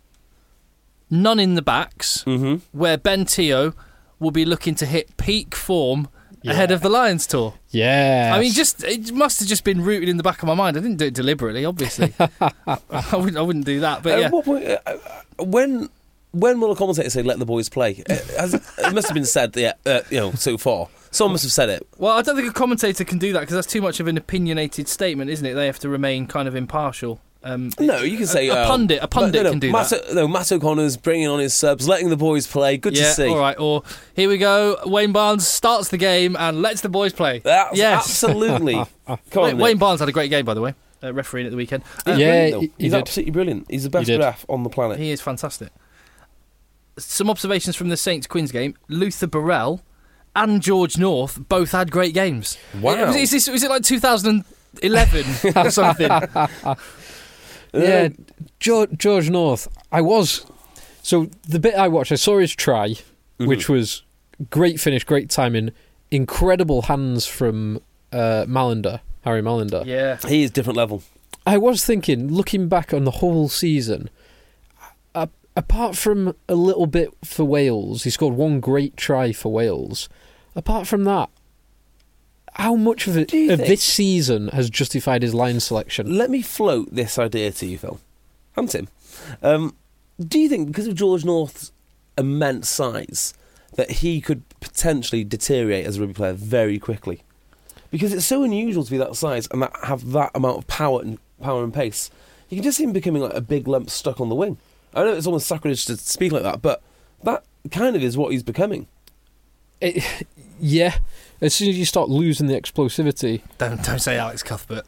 none in the backs, Mm-hmm. where Ben Teo will be looking to hit peak form ahead Yeah. of the Lions tour. Yeah. I mean, just it must have just been rooted in the back of my mind. I didn't do it deliberately, obviously. I wouldn't. I wouldn't do that. But At yeah, what point, uh, uh, when when will a commentator say "let the boys play"? It, has, it must have been said, yeah, uh, you know, so far. Someone must have said it. well, I don't think a commentator can do that because that's too much of an opinionated statement, isn't it? They have to remain kind of impartial. Um, No, you can say a, a uh, pundit. A pundit no, no, can do Matt, that. No, Matt O'Connor's bringing on his subs, letting the boys play. Good Yeah, to see. all right. Or here we go. Wayne Barnes starts the game and lets the boys play. That's Yes. absolutely. Come on, Wayne, Nick. Wayne Barnes had a great game, by the way, uh, refereeing at the weekend. Uh, He's Yeah, brilliant, though. he- he he's did. absolutely brilliant. He's the best did. ref on the planet. He is fantastic. Some observations from the Saints Quins game. Luther Burrell and George North both had great games. Wow. Is, this, is it like two thousand eleven or something? Yeah, George, George North. I was so the bit I watched. I saw his try, which was great finish, great timing, incredible hands from uh, Malander, Harry Malander. Yeah. He is different level. I was thinking, looking back on the whole season, uh, apart from a little bit for Wales, he scored one great try for Wales. Apart from that, how much of it Do you of think- this season has justified his line selection? Let me float this idea to you, Phil. And Tim. Um, do you think, because of George North's immense size, that he could potentially deteriorate as a rugby player very quickly? Because it's so unusual to be that size and that have that amount of power and power and pace. You can just see him becoming like a big lump stuck on the wing. I know it's almost sacrilege to speak like that, but that kind of is what he's becoming. It, yeah, as soon as you start losing the explosivity, Don't don't say Alex Cuthbert.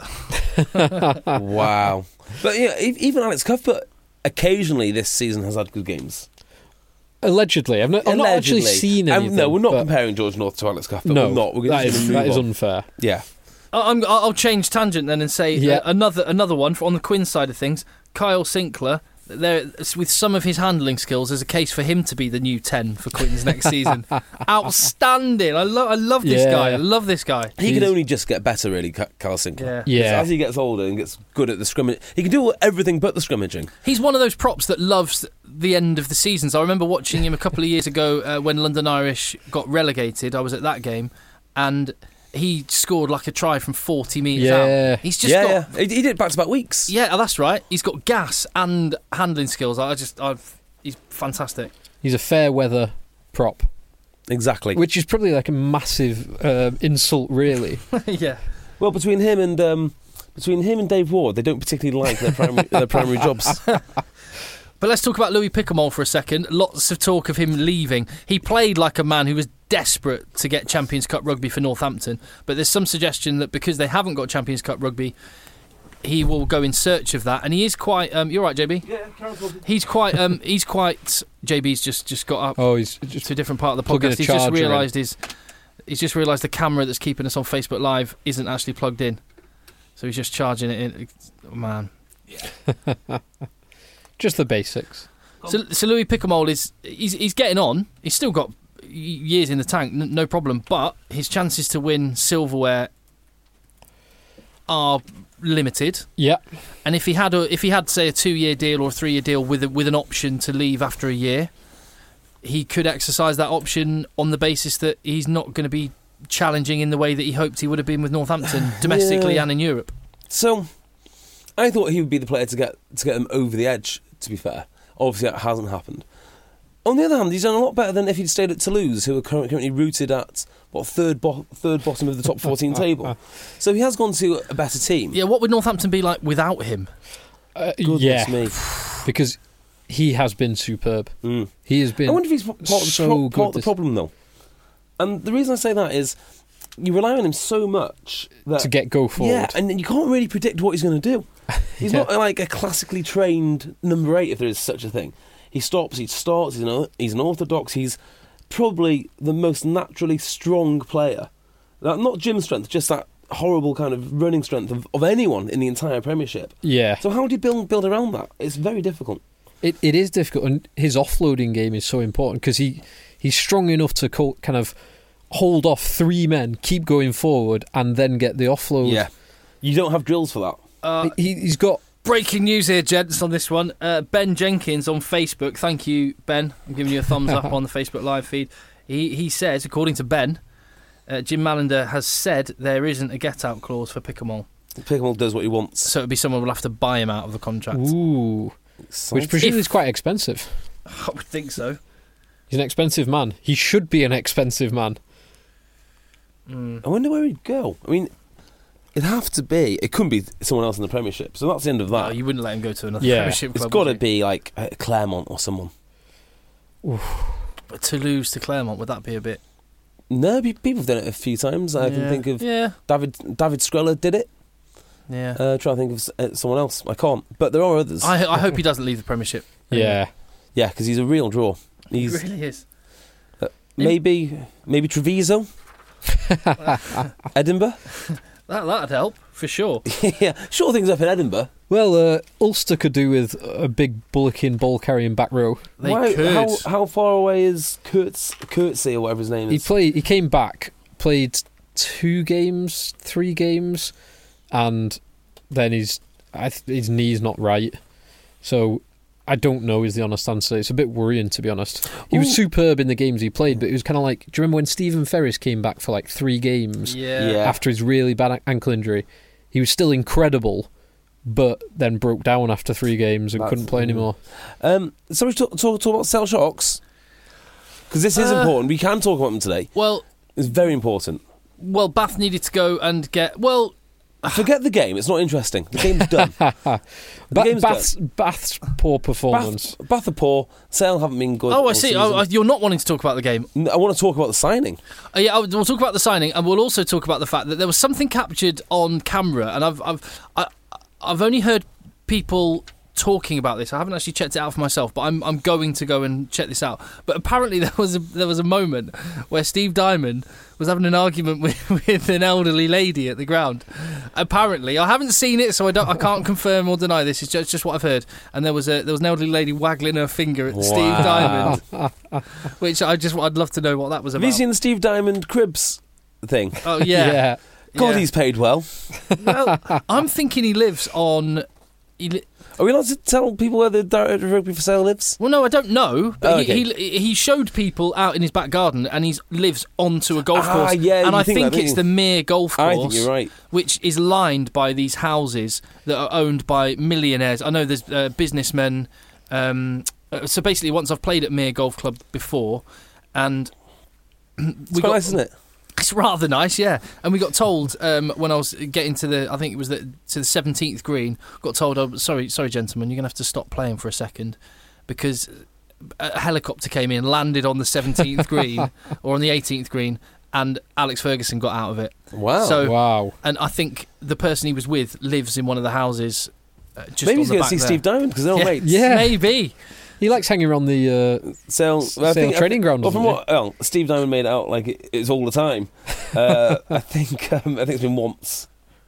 Wow. But yeah, e- even Alex Cuthbert occasionally this season has had good games. allegedly, I've not, I've not actually Allegedly. seen Um, anything. no, we're not but- comparing George North to Alex Cuthbert. No, we're not. We're that just is gonna that move is on. unfair. Yeah. I- I'm, I'll change tangent then and say Yeah. uh, another another one for, on the Quinn side of things. Kyle Sinclair, there with some of his handling skills, there's a case for him to be the new ten for Quins next season. Outstanding! I love I love this Yeah. guy. I love this guy. He can He's- only just get better, really, Ca- Carl Sinclair. Yeah. Yeah. As he gets older and gets good at the scrimmage, he can do everything but the scrimmaging. He's one of those props that loves the end of the seasons. I remember watching him a couple of years ago uh, when London Irish got relegated. I was at that game, and he scored like a try from forty metres Yeah. out. He's just yeah, got yeah. He, he did back-to-back weeks. yeah, oh, that's right. He's got gas and handling skills. I just, I've, he's fantastic. He's a fair weather prop, Exactly. which is probably like a massive uh, insult, really. yeah. Well, between him and um, between him and Dave Ward, they don't particularly like their primary their primary jobs. But let's talk about Louis Picamol for a second. Lots of talk of him leaving. He played like a man who was desperate to get Champions Cup rugby for Northampton. But there's some suggestion that because they haven't got Champions Cup rugby, he will go in search of that. And he is quite... Um, you're right, J B? Yeah, Karen He's quite... Um, he's quite... J B's just, just got up Oh, he's just to a different part of the plugging podcast. a He's just charger in. realised his... He's just realised the camera that's keeping us on Facebook Live isn't actually plugged in. So he's just charging it in. Oh, man. just the basics. So, so Louis Picamol is he's he's getting on. He's still got years in the tank, n- no problem. But his chances to win silverware are limited. Yeah. And if he had a if he had say a two year deal or a three year deal with a, with an option to leave after a year, he could exercise that option on the basis that he's not going to be challenging in the way that he hoped he would have been with Northampton domestically Yeah. and in Europe. So, I thought he would be the player to get to get them over the edge. To be fair, obviously that hasn't happened. On the other hand, he's done a lot better than if he'd stayed at Toulouse, who are currently, currently rooted at what third bo- third bottom of the top fourteen table. So he has gone to a better team. Yeah, what would Northampton be like without him? Uh, Goodness yeah, me. because he has been superb. Mm. He has been I wonder if he's part of the, so pro- good part of the this- problem, though. And the reason I say that is you rely on him so much that to get go forward. yeah, and you can't really predict what he's going to do. He's Yeah. not like a classically trained number eight, if there is such a thing. He stops, he starts, he's an, he's an orthodox, he's probably the most naturally strong player. That, not gym strength, just that horrible kind of running strength of, of anyone in the entire Premiership. yeah. So how do you build, build around that? It's very difficult. It it is difficult, and his offloading game is so important because he he's strong enough to co- kind of hold off three men, keep going forward, and then get the offload. You don't have drills for that. Uh, He, he's got Breaking news here, gents, on this one. Uh, Ben Jenkins on Facebook. Thank you, Ben. I'm giving you a thumbs up on the Facebook Live feed. He he says, according to Ben, uh, Jim Mallender has said there isn't a get-out clause for Picamol. Pickamel does what he wants. So it'd be someone will have to buy him out of the contract. ooh, which presumably is quite expensive. I would think so. He's an expensive man. He should be an expensive man. Mm. I wonder where he'd go. I mean, it'd have to be. It couldn't be someone else in the Premiership. So that's the end of that. Oh, you wouldn't let him go to another Yeah. Premiership It's club. got to would you? be like uh, Claremont or someone. But Toulouse to Claremont, would that be a bit... No, pe- people have done it a few times. I can Yeah. think of Yeah, David David Skreller did it. yeah. Uh, try to think of s- uh, someone else. I can't. But there are others. I, I hope he doesn't leave the Premiership. Yeah. Yeah, because he's a real draw. He He's really is. maybe maybe Treviso, Edinburgh. That, that'd help, for sure. Yeah, sure things up in Edinburgh. Well, uh, Ulster could do with a big bullocking, ball-carrying back row. They Why- could. How, how far away is Kurtz, Kurtzy or whatever his name He is? played. He came back, played two games, three games, and then his I th- his knee's not right. So I don't know is the honest answer. It's a bit worrying, to be honest. He was Ooh. superb in the games he played, but it was kind of like, do you remember when Stephen Ferris came back for like three games Yeah. Yeah. after his really bad a- ankle injury? He was still incredible, but then broke down after three games and That's- couldn't play anymore. Um, so we talk, talk, talk about Cell Shocks because this is Uh, important. We can talk about them today. Well, It's very important. well, Bath needed to go and get... Well, Forget the game. It's not interesting. The game's done. The Ba- game's Bath's, Bath's poor done. performance. Bath, Bath are poor. Sale haven't been good. oh, I all see. season. Oh, I- you're not wanting to talk about the game. I want to talk about the signing. Uh, yeah, we'll talk about the signing, and we'll also talk about the fact that there was something captured on camera, and I've I've I, I've only heard people talking about this. I haven't actually checked it out for myself, but I'm I'm going to go and check this out. But apparently there was a, there was a moment where Steve Diamond was having an argument with, with an elderly lady at the ground. Apparently, I haven't seen it, so I don't I can't confirm or deny this. It's just, just what I've heard. And there was a there was an elderly lady waggling her finger at Steve Wow. Diamond, which I just I'd love to know what that was Have about. you seen the Steve Diamond Cribs thing? Oh yeah. God, Yeah. he's paid well. Well, I'm thinking he lives on. He li- Are we allowed to tell people where the director of Rugby for Sale lives? well, no, I don't know. But Oh, he, okay. he he showed people out in his back garden, and he lives onto a golf Ah, course. yeah, and you I think think that, don't it's you? the Mere Golf Course. I think you're right. Which is lined by these houses that are owned by millionaires. I know there's uh, businessmen. Um, uh, so basically, once I've played at Mere Golf Club before, and we It's quite got nice, isn't it? It's rather nice, yeah. And we got told um, when I was getting to the, I think it was the, to the seventeenth green, got told, oh, sorry, sorry, gentlemen, you're going to have to stop playing for a second because a helicopter came in, landed on the seventeenth green or on the eighteenth green, and Alex Ferguson got out of it. Wow. So, Wow. And I think the person he was with lives in one of the houses uh, just Maybe on he's the going to back see there. Steve Diamond because they're all Yeah. mates. Yeah. Maybe. He likes hanging around the uh, So, Sale I think, training ground, Well, from doesn't what, well, Steve Diamond made it out like it, it's all the time. Uh, I think um, I think it's been once.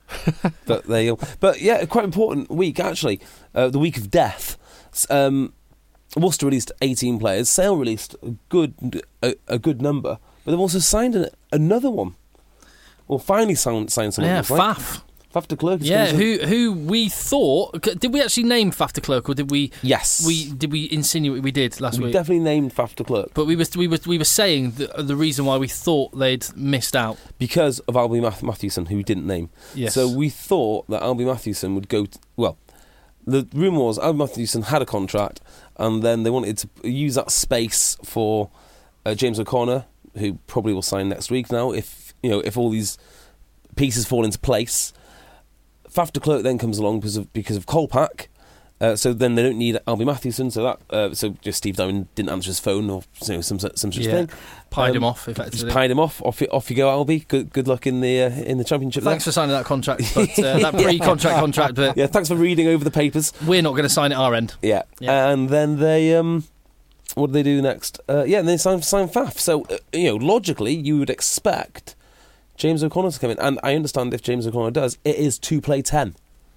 But they, but yeah, quite important week actually. Uh, the week of death. Um, Worcester released eighteen players. Sale released a good a, a good number, but they've also signed an, another one. Well, finally signed signed someone. Yeah, else, right? Faf. Faf de Klerk. is Yeah, coming to- who who we thought did we actually name Faf de Klerk or did we Yes, we did we insinuate we did last we week? definitely named Faf de Klerk But we were we were we were saying the, the reason why we thought they'd missed out. because of Albie Math- Mathewson, who we didn't name. Yes. So we thought that Albie Mathewson would go. To, well, the rumour was Albie Mathewson had a contract, and then they wanted to use that space for uh, James O'Connor, who probably will sign next week. Now, if you know, if all these pieces fall into place, Faf de Klerk then comes along because of because of Kolpak. Uh, so then they don't need Albie Mathewson. So that uh, so just Steve Diamond didn't answer his phone or you know, some some such Yeah. thing. Pied Um, him off Just effectively. pied him off. Off you, off you go, Albie. Good good luck in the uh, in the championship. Thanks there. for signing that contract, but uh, that pre-contract contract. But Yeah, thanks for reading over the papers. we're not going to sign it our end. Yeah. Yeah. And then they, um, what do they do next? Uh, yeah, and they sign, sign Faf. So, uh, you know, logically, you would expect James O'Connor to come in. And I understand if James O'Connor does, it is to play ten.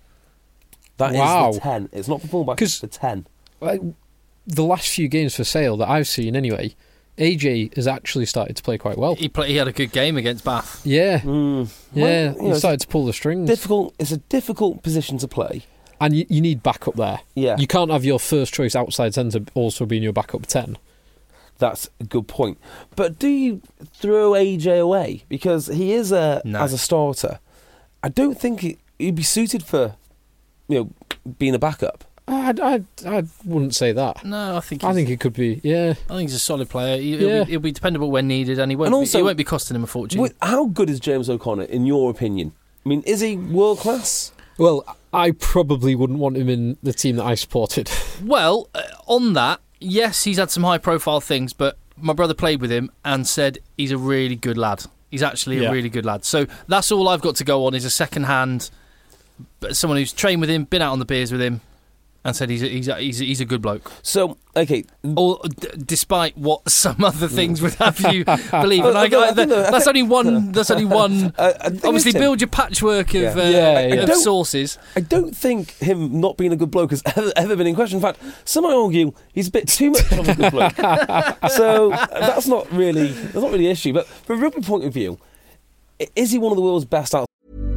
That is Wow. the ten. It's not for fullback, it's 'Cause- the ten. like, the last few games for Sale that I've seen anyway, A J has actually started to play quite well. He play, he had a good game against Bath. Yeah, Mm. yeah, Well, you know, he it's started to pull the strings. difficult. It's a difficult position to play. And you, you need backup there. Yeah. You can't have your first choice outside centre also being your backup ten. That's a good point. But do you throw A J away? Because he is a No. as a starter. I don't think he, he'd be suited for, you know, being a backup. I, I, I wouldn't say that. No, I think I he's, think he could be, yeah. I think he's a solid player. He, Yeah. he'll, be, he'll be dependable when needed, and he won't. And be, also- he won't be costing him a fortune. Wait, how good is James O'Connor, in your opinion? I mean, is he world class? Well, I probably wouldn't want him in the team that I supported. Well, uh, on that, yes, he's had some high-profile things, but my brother played with him and said he's a really good lad. He's actually Yeah. a really good lad. So that's all I've got to go on is a second-hand, but someone who's trained with him, been out on the beers with him, and said he's a, he's a, he's a, he's a good bloke. So, okay, Or d- despite what some other things would have you believe, Well, and I, I think- I I, think that- that's only one. That's only one. Uh, I think Obviously, it's him. build your patchwork of, Yeah. uh, Yeah, yeah. of Don't- sources. I don't think him not being a good bloke has ever, ever been in question. In fact, some might argue he's a bit too much of a good bloke. So uh, that's not really that's not really an issue. But from a rugby point of view, i- is he one of the world's best out?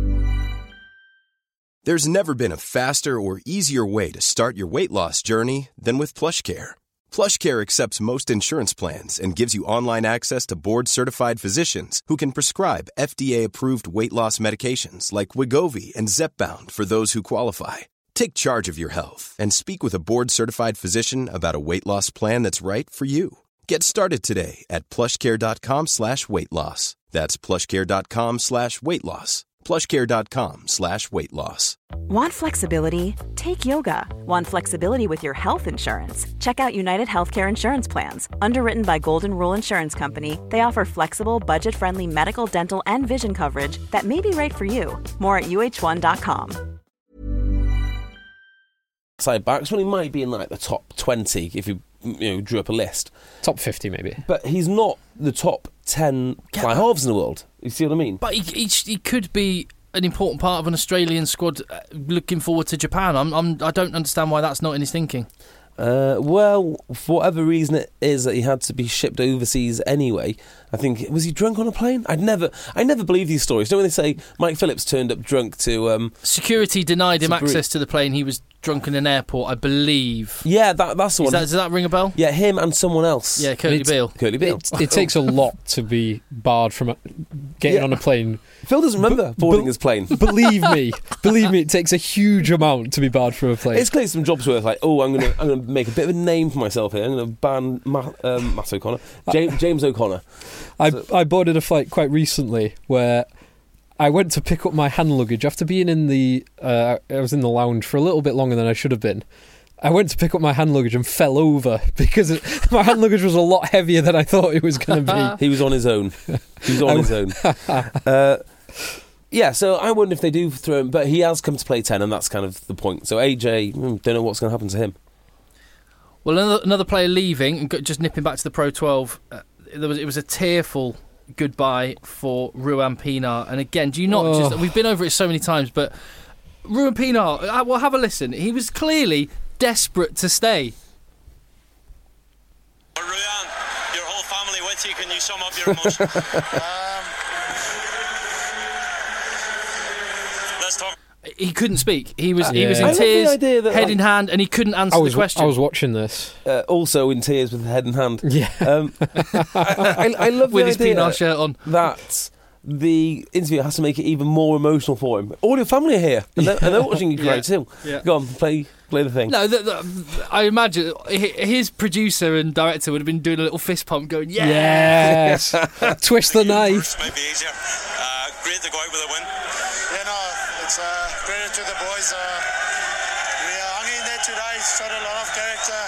There's never been a faster or easier way to start your weight loss journey than with PlushCare. PlushCare accepts most insurance plans and gives you online access to board-certified physicians who can prescribe F D A-approved weight loss medications like Wegovy and Zepbound for those who qualify. Take charge of your health and speak with a board-certified physician about a weight loss plan that's right for you. Get started today at plushcare.com slash weight loss. That's plushcare.com slash weight loss. plushcare.com slash weight loss. Want flexibility? Take yoga. Want flexibility with your health insurance? Check out United Healthcare Insurance Plans. Underwritten by Golden Rule Insurance Company, they offer flexible, budget-friendly medical, dental, and vision coverage that may be right for you. More at U H one dot com. Side backs, well, he might be in like the top twenty if you you know drew up a list. Top fifty, maybe. But he's not the top ten Yeah. fly halves in the world. You see what I mean? But he, he, he could be an important part of an Australian squad uh, looking forward to Japan. I'm, I'm, I don't understand why that's not in his thinking. Uh, well, for whatever reason it is that he had to be shipped overseas anyway. I think was he drunk on a plane? I'd never, I never believe these stories. Don't when they say Mike Phillips turned up drunk to? Um, Security denied him To Bru- access to the plane. He was drunk in an airport, I believe. Yeah, that, that's the Is one. that, does that ring a bell? Yeah, him and someone else. Yeah, Curly It's- Beale. Curly Beale. It, it takes a lot to be barred from a, getting Yeah. on a plane. Phil doesn't remember B- boarding b- his plane. Believe me, believe me, it takes a huge amount to be barred from a plane. It's clearly some jobs where it's like, oh, I'm gonna, I'm gonna make a bit of a name for myself here. I'm gonna ban Ma- um, Matt O'Connor, James, James O'Connor. I So- I boarded a flight quite recently where I went to pick up my hand luggage after being in the uh, I was in the lounge for a little bit longer than I should have been. I went to pick up my hand luggage and fell over because it, my hand luggage was a lot heavier than I thought it was going to be. He was on his own. He was on his own. Uh, yeah, so I wonder if they do throw him, but he has come to play ten, and that's kind of the point. So A J, mm, don't know what's going to happen to him. Well, another, another player leaving, and go- just nipping back to the Pro twelve, uh, there was it was a tearful goodbye for Ruan Pinar. And again, do you not Oh. just... We've been over it so many times, but Ruan Pinar, uh, well, have a listen. He was clearly desperate to stay. Ruan, your whole family with you. Can you sum up your emotions? um, let's talk. He couldn't speak. He was he Yeah. was I in love the tears, idea that, head like- in hand, and he couldn't answer I was the question. I was watching this. Uh, also in tears with head in hand. Yeah. Um, I, I, I love with the his idea Pinar shirt on. that the interview has to make it even more emotional for him. All your family are here, and they're, and they're watching you cry Yeah. too. Yeah. Go on, play play the thing. No, the, the, I imagine hi- his producer and director would have been doing a little fist pump, going, "Yeah!" Yes. Twist the knife. First might be easier. Uh, great to go out with a win. Yeah, no, it's uh, credit to the boys. Uh, we uh, hung in there today, showed a lot of character.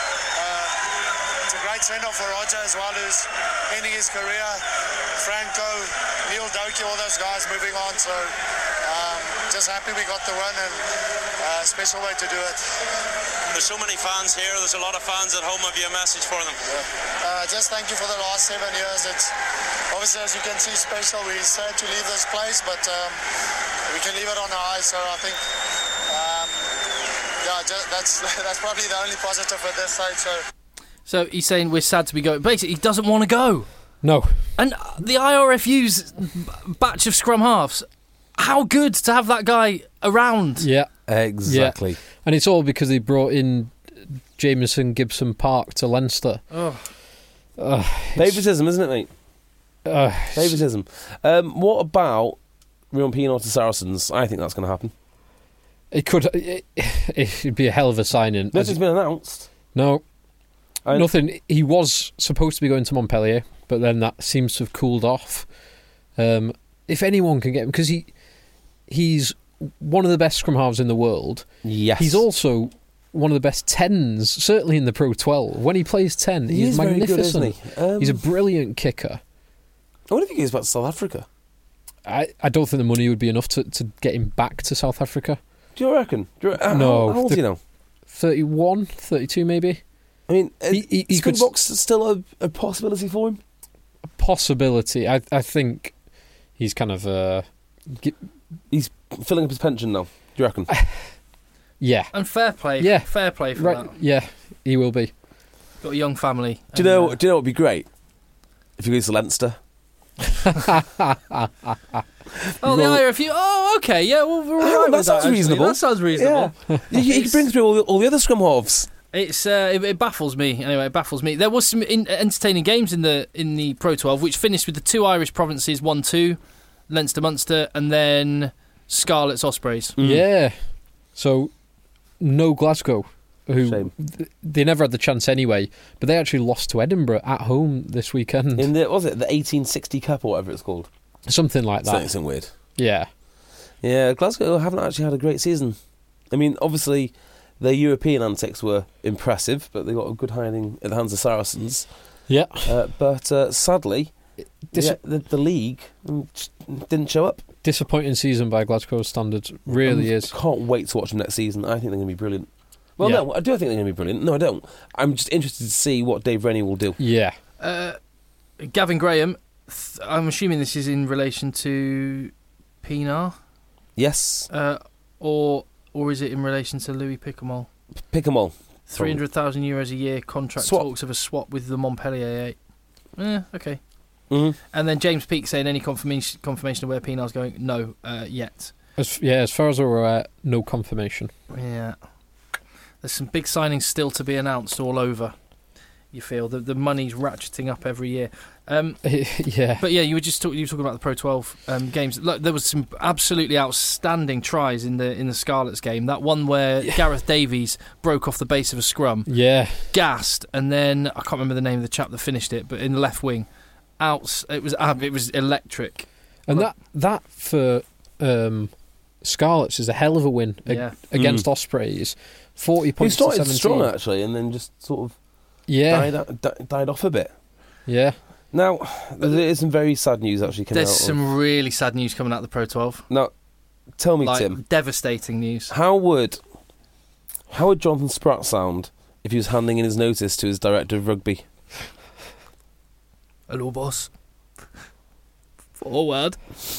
Uh, it's a great send-off for Roger as well, who's ending his career. Franco, Neil Doki, all those guys moving on. So um, just happy we got the win, and uh, special way to do it. There's so many fans here. There's a lot of fans at home. Have you a message for them? Uh, just thank you for the last seven years. It's obviously, as you can see, special. We sad to leave this place, but um, we can leave it on the high. So I think, um, yeah, just, that's that's probably the only positive at this side. So. So he's saying we're sad to be going. Basically, he doesn't want to go. No. And the I R F U's batch of scrum halves, how good to have that guy around. Yeah. Exactly. Yeah. And it's all because they brought in Jameson Gibson Park to Leinster. Oh. Uh, Favouritism, isn't it, mate? uh, Favouritism. Um, what about Ruan Pinar to Saracens? I think that's going to happen. it could. It, it'd be a hell of a signing. Nothing's been announced. No. I- Nothing. He was supposed to be going to Montpellier, but then that seems to have cooled off. Um, if anyone can get him, because he he's one of the best scrum halves in the world. Yes. He's also one of the best tens, certainly in the Pro twelve. When he plays ten, He he's is very good, magnificent. isn't he? Um, He's a brilliant kicker. I wonder if he goes back to South Africa. I, I don't think the money would be enough to, to get him back to South Africa. Do you reckon? Do you, uh, No, How, how old is the- he now? thirty-one, thirty-two maybe? I mean, He- he- he could- Springboks still a, a possibility for him? A possibility. I I think he's kind of... Uh, gi- He's filling up his pension now. Do you reckon? yeah. And fair play. Yeah. Fair play for Right. that. Yeah, he will be. Got a young family. Do you know? and, uh, Do you know what would be great if he goes to Leinster? Oh, the Roll- I R F U. Oh, okay. Yeah, well, we're all Oh, right that with sounds actually. reasonable. That sounds reasonable. Yeah. he, he It's- brings through all the, all the other scrum halves. It's uh, it, it baffles me. Anyway, it baffles me. There was some in, entertaining games in the in the Pro twelve, which finished with the two Irish provinces one two, Leinster Munster, and then Scarlets Ospreys. Mm. Yeah. So, no Glasgow, who Shame. th- they never had the chance anyway, but they actually lost to Edinburgh at home this weekend. In the what was it the eighteen sixty Cup or whatever it's called? Something like that. Something, something weird. Yeah. Yeah, Glasgow haven't actually had a great season. I mean, obviously, their European antics were impressive, but they got a good hiding at the hands of Saracens. Yeah. Uh, but uh, sadly, Dis- yeah, the, the league mm, just didn't show up. Disappointing season by Glasgow standards. Really I is. Can't wait to watch them next season. I think they're going to be brilliant. Well, Yeah. no, I do think they're going to be brilliant. No, I don't. I'm just interested to see what Dave Rennie will do. Yeah. Uh, Gavin Graham. Th- I'm assuming this is in relation to Pinar, Yes, uh, or or is it in relation to Louis Picamol? pick them all. Three hundred thousand euros a year contract Swap. talks of a swap with the Montpellier eight. Eh, okay. Mm-hmm. And then James Peake saying any confirmation confirmation of where Pinar's going? No, uh, yet. As, yeah, as far as we're aware, no confirmation. Yeah. There's some big signings still to be announced all over. You feel the the money's ratcheting up every year. Um, yeah, but yeah, you were just talk, you were talking about the Pro twelve um, games. Look, there was some absolutely outstanding tries in the in the Scarlets game. That one where yeah. Gareth Davies broke off the base of a scrum, yeah, gassed, and then I can't remember the name of the chap that finished it, but in the left wing, out it was uh, it was electric. And that that for um, Scarlets is a hell of a win yeah. ag- against mm. Ospreys. Forty points. He started to seventeen. strong actually, and then just sort of yeah died, out, di- died off a bit. Yeah. Now there is some very sad news actually coming There's out. some of... really sad news coming out of the Pro twelve. Now, tell me, like, Tim, devastating news. How would how would Jonathan Spratt sound if he was handing in his notice to his director of rugby? Hello, boss. Forward.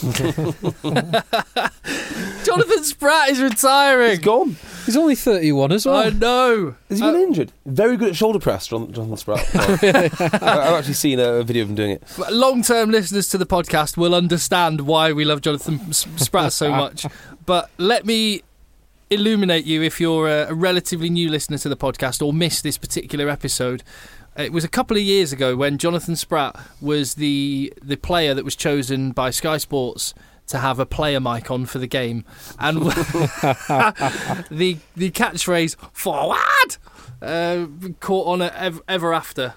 Jonathan Spratt is retiring. He's gone. He's only thirty-one as well. I know. Has he been uh, injured? Very good at shoulder press, Jonathan Spratt. I've actually seen a video of him doing it. Long-term listeners to the podcast will understand why we love Jonathan Spratt so much. But let me illuminate you if you're a, a relatively new listener to the podcast or missed this particular episode. It was a couple of years ago when Jonathan Spratt was the the player that was chosen by Sky Sports to have a player mic on for the game, and the the catchphrase "forward" uh, caught on ever, ever after.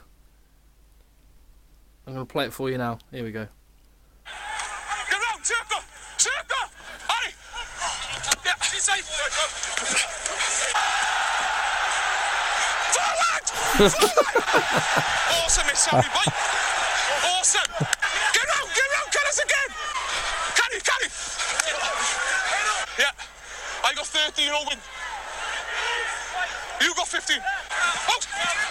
I'm going to play it for you now. Here we go. Get round, circle, circle, hurry! Yeah, inside. Forward! Awesome, Miss Sammy, right? Awesome! Get round, get round, cut us again! Carry, carry! Yeah, I got thirteen, I'll win. You got fifteen. Out!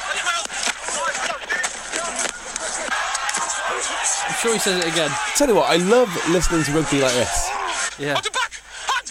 I'm sure he says it again. Tell you what, I love listening to rugby like this. Yeah. On the back, hand!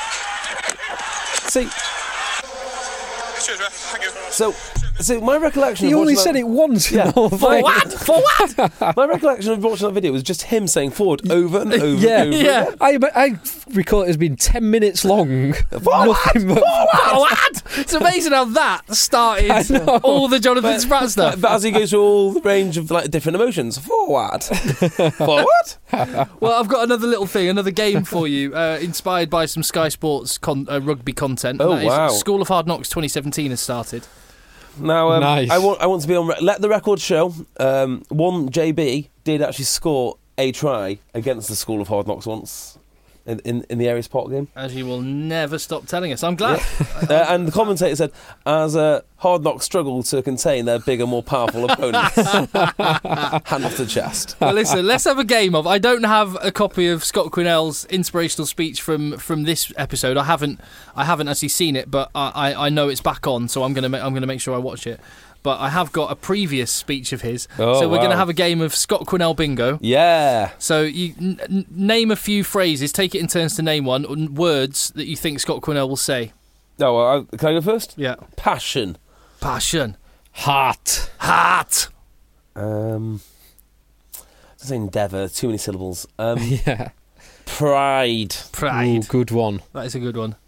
See, Cheers, Ref, thank you. so, so my recollection He of only watching said that, it once. Yeah. In the whole thing. Forward! Forward! my recollection of watching that video was just him saying forward over and over Yeah, and over yeah. again. I I recall it as being ten minutes long. Forward! Nothing but Forward! It's amazing how that started all the Jonathan Spratt stuff. But, but as he goes through all the range of like different emotions, forward, forward. Well, I've got another little thing, another game for you, uh, inspired by some Sky Sports con- uh, rugby content. Oh, That is wow. School of Hard Knocks twenty seventeen has started. Now, um, Nice. I want I want to be on. Re- let the record show. Um, one J B did actually score a try against the School of Hard Knocks once in in, in the Aries Pot game, As you will never stop telling us. I'm glad. uh, and the commentator said, as uh, Hard Knocks struggled to contain their bigger, more powerful opponents, hand off the chest. Well, listen, let's have a game of. I don't have a copy of Scott Quinnell's inspirational speech from, from this episode. I haven't I haven't actually seen it, but I, I, I know it's back on, so I'm gonna ma- I'm gonna make sure I watch it. But I have got a previous speech of his, Oh, so we're wow. going to have a game of Scott Quinnell bingo. Yeah. So you n- n- name a few phrases, take it in turns to name one, n- words that you think Scott Quinnell will say. No, well, I, can I go first? Yeah. Passion. Passion. heart. Heart. Um, I was saying endeavour. Too many syllables. Um, Yeah. pride. Pride. Ooh, good one. That is a good one.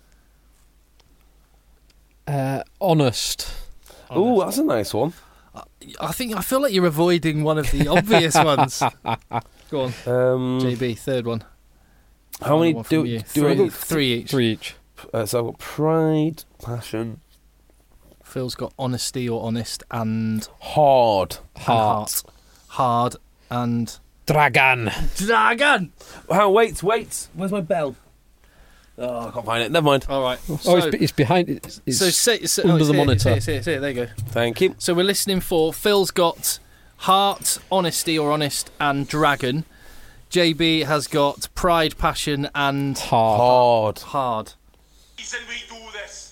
Uh, honest. Oh, that's a nice one. I think I feel like you're avoiding one of the obvious ones. Go on, Um, J B, third one. how many One do from you. do I three, go? three each. Three each. Uh, so I've got pride, passion, Phil's got honesty or honest and hard. and Heart. hard and Dragon. dragon. Wow, wait, wait. Where's my bell? Oh, I can't find it. Never mind. All right. Oh, So, it's, be- it's behind. It's, it's so say, say, under oh, it's the here, monitor. It's here, it's here, it's here, there you go. Thank you. So we're listening for Phil's got heart, honesty or honest and dragon. J B has got pride, passion and heart. Hard. hard. reason we do this.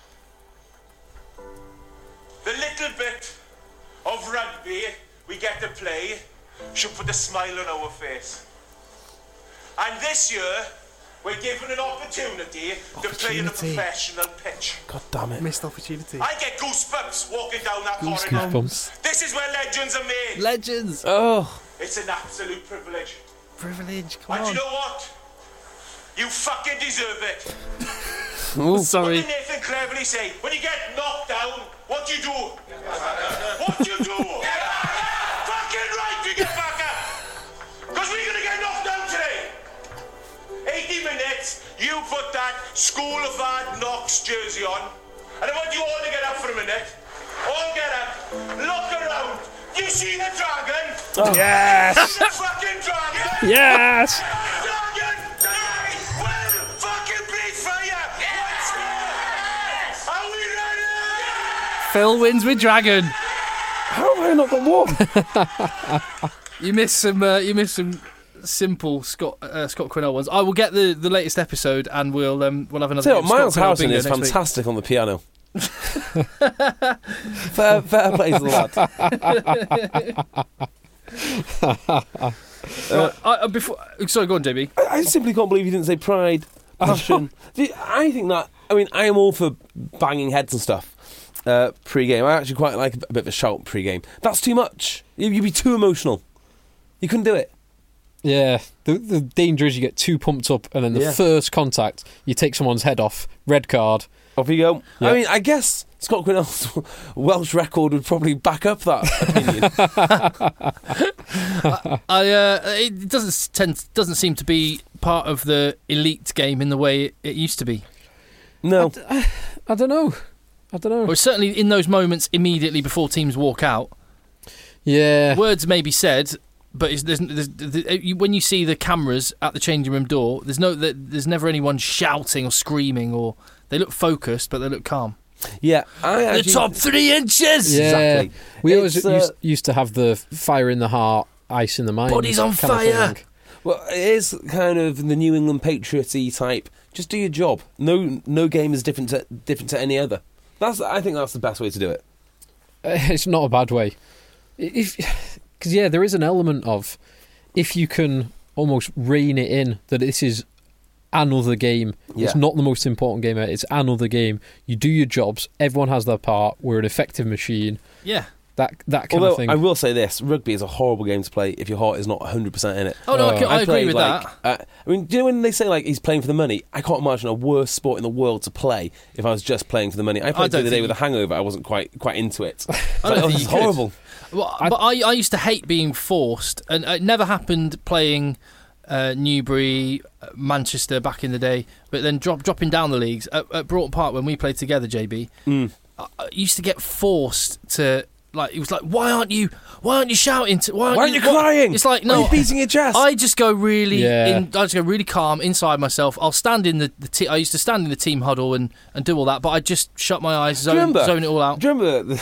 The little bit of rugby we get to play should put a smile on our face. And this year, we're given an opportunity, to play in a professional pitch. God damn it. Missed opportunity. I get goosebumps walking down that corridor. Goosebumps. This is where legends are made. Legends. Oh. It's an absolute privilege. Privilege. Come And on. you know what? You fucking deserve it. Ooh. Sorry. What did Nathan cleverly say? When you get knocked down, what do you do? What do you do? Fucking right, you get back up. Because we're going to get knocked down today. eighty minutes, you put that School of Hard Knocks jersey on. And I want you all to get up for a minute. All get up. Look around. You see the dragon? Oh. Yes. You see the fucking dragon? Yes. Dragon! Well, fucking breathe fire! Yes! Are we ready? Phil wins with Dragon. How have I not got one? You missed some. Uh, you missed some simple Scott uh, Scott Quinnell ones. I will get the, the latest episode and we'll um, we'll have another. Tell you what, Scott Miles Quinnell Harrison bingo is next week. fantastic on the piano. fair, fair play to the lad. Right, I, uh, before, sorry, go on, J B. I, I simply can't believe you didn't say pride, passion. Do- I think that. I mean, I am all for banging heads and stuff. Uh, pre-game, I actually quite like a bit of a shout pre-game. That's too much. You- You'd be too emotional. You couldn't do it. Yeah, the the danger is you get too pumped up, and then the Yeah. first contact, you take someone's head off, red card. Off you go. Yeah. I mean, I guess Scott Quinnell's Welsh record would probably back up that opinion. I uh, it doesn't tend doesn't seem to be part of the elite game in the way it, it used to be. No, I, I don't know. I don't know. Or certainly in those moments immediately before teams walk out, Yeah. words may be said, but it's, there's, there's, there's, you- when you see the cameras at the changing room door, there's no there's never anyone shouting or screaming, or they look focused but they look calm. yeah, I The actually, top three inches. Yeah. Exactly. We always It's, uh, used, used to have the fire in the heart, ice in the mind. Bodies on kind of fire. thing. Well, it is kind of the New England Patriots-y type. Just do your job. No, no game is different to different to any other. That's. I think that's the best way to do it. Uh, It's not a bad way. If, because yeah, there is an element of if you can almost rein it in that this is another game. Yeah. It's not the most important game. It's another game. You do your jobs. Everyone has their part. We're an effective machine. Yeah. That that kind Although of thing. I will say this: rugby is a horrible game to play if your heart is not one hundred percent in it. Oh no, I, Oh. can, I, agree played, with like, that. Uh, I mean, do you know when they say like he's playing for the money? I can't imagine a worse sport in the world to play if I was just playing for the money. I played the don't other day think with a hangover. I wasn't quite quite into it. It's I like, don't oh, think this you is could. horrible. Well, but I, I used to hate being forced, and it never happened playing uh, Newbury, uh, Manchester back in the day. But then drop, dropping down the leagues at, at Broughton Park when we played together, J B, Mm. I, I used to get forced to. Like it was like, why aren't you? Why aren't you shouting? To, why aren't Why aren't you what-" crying? It's like Why are no, you beating your chest? I just go really, Yeah. in, I just go really calm inside myself. I'll stand in the, the te- I used to stand in the team huddle and, and do all that, but I just shut my eyes, Do you zone, remember? zone it all out. Do you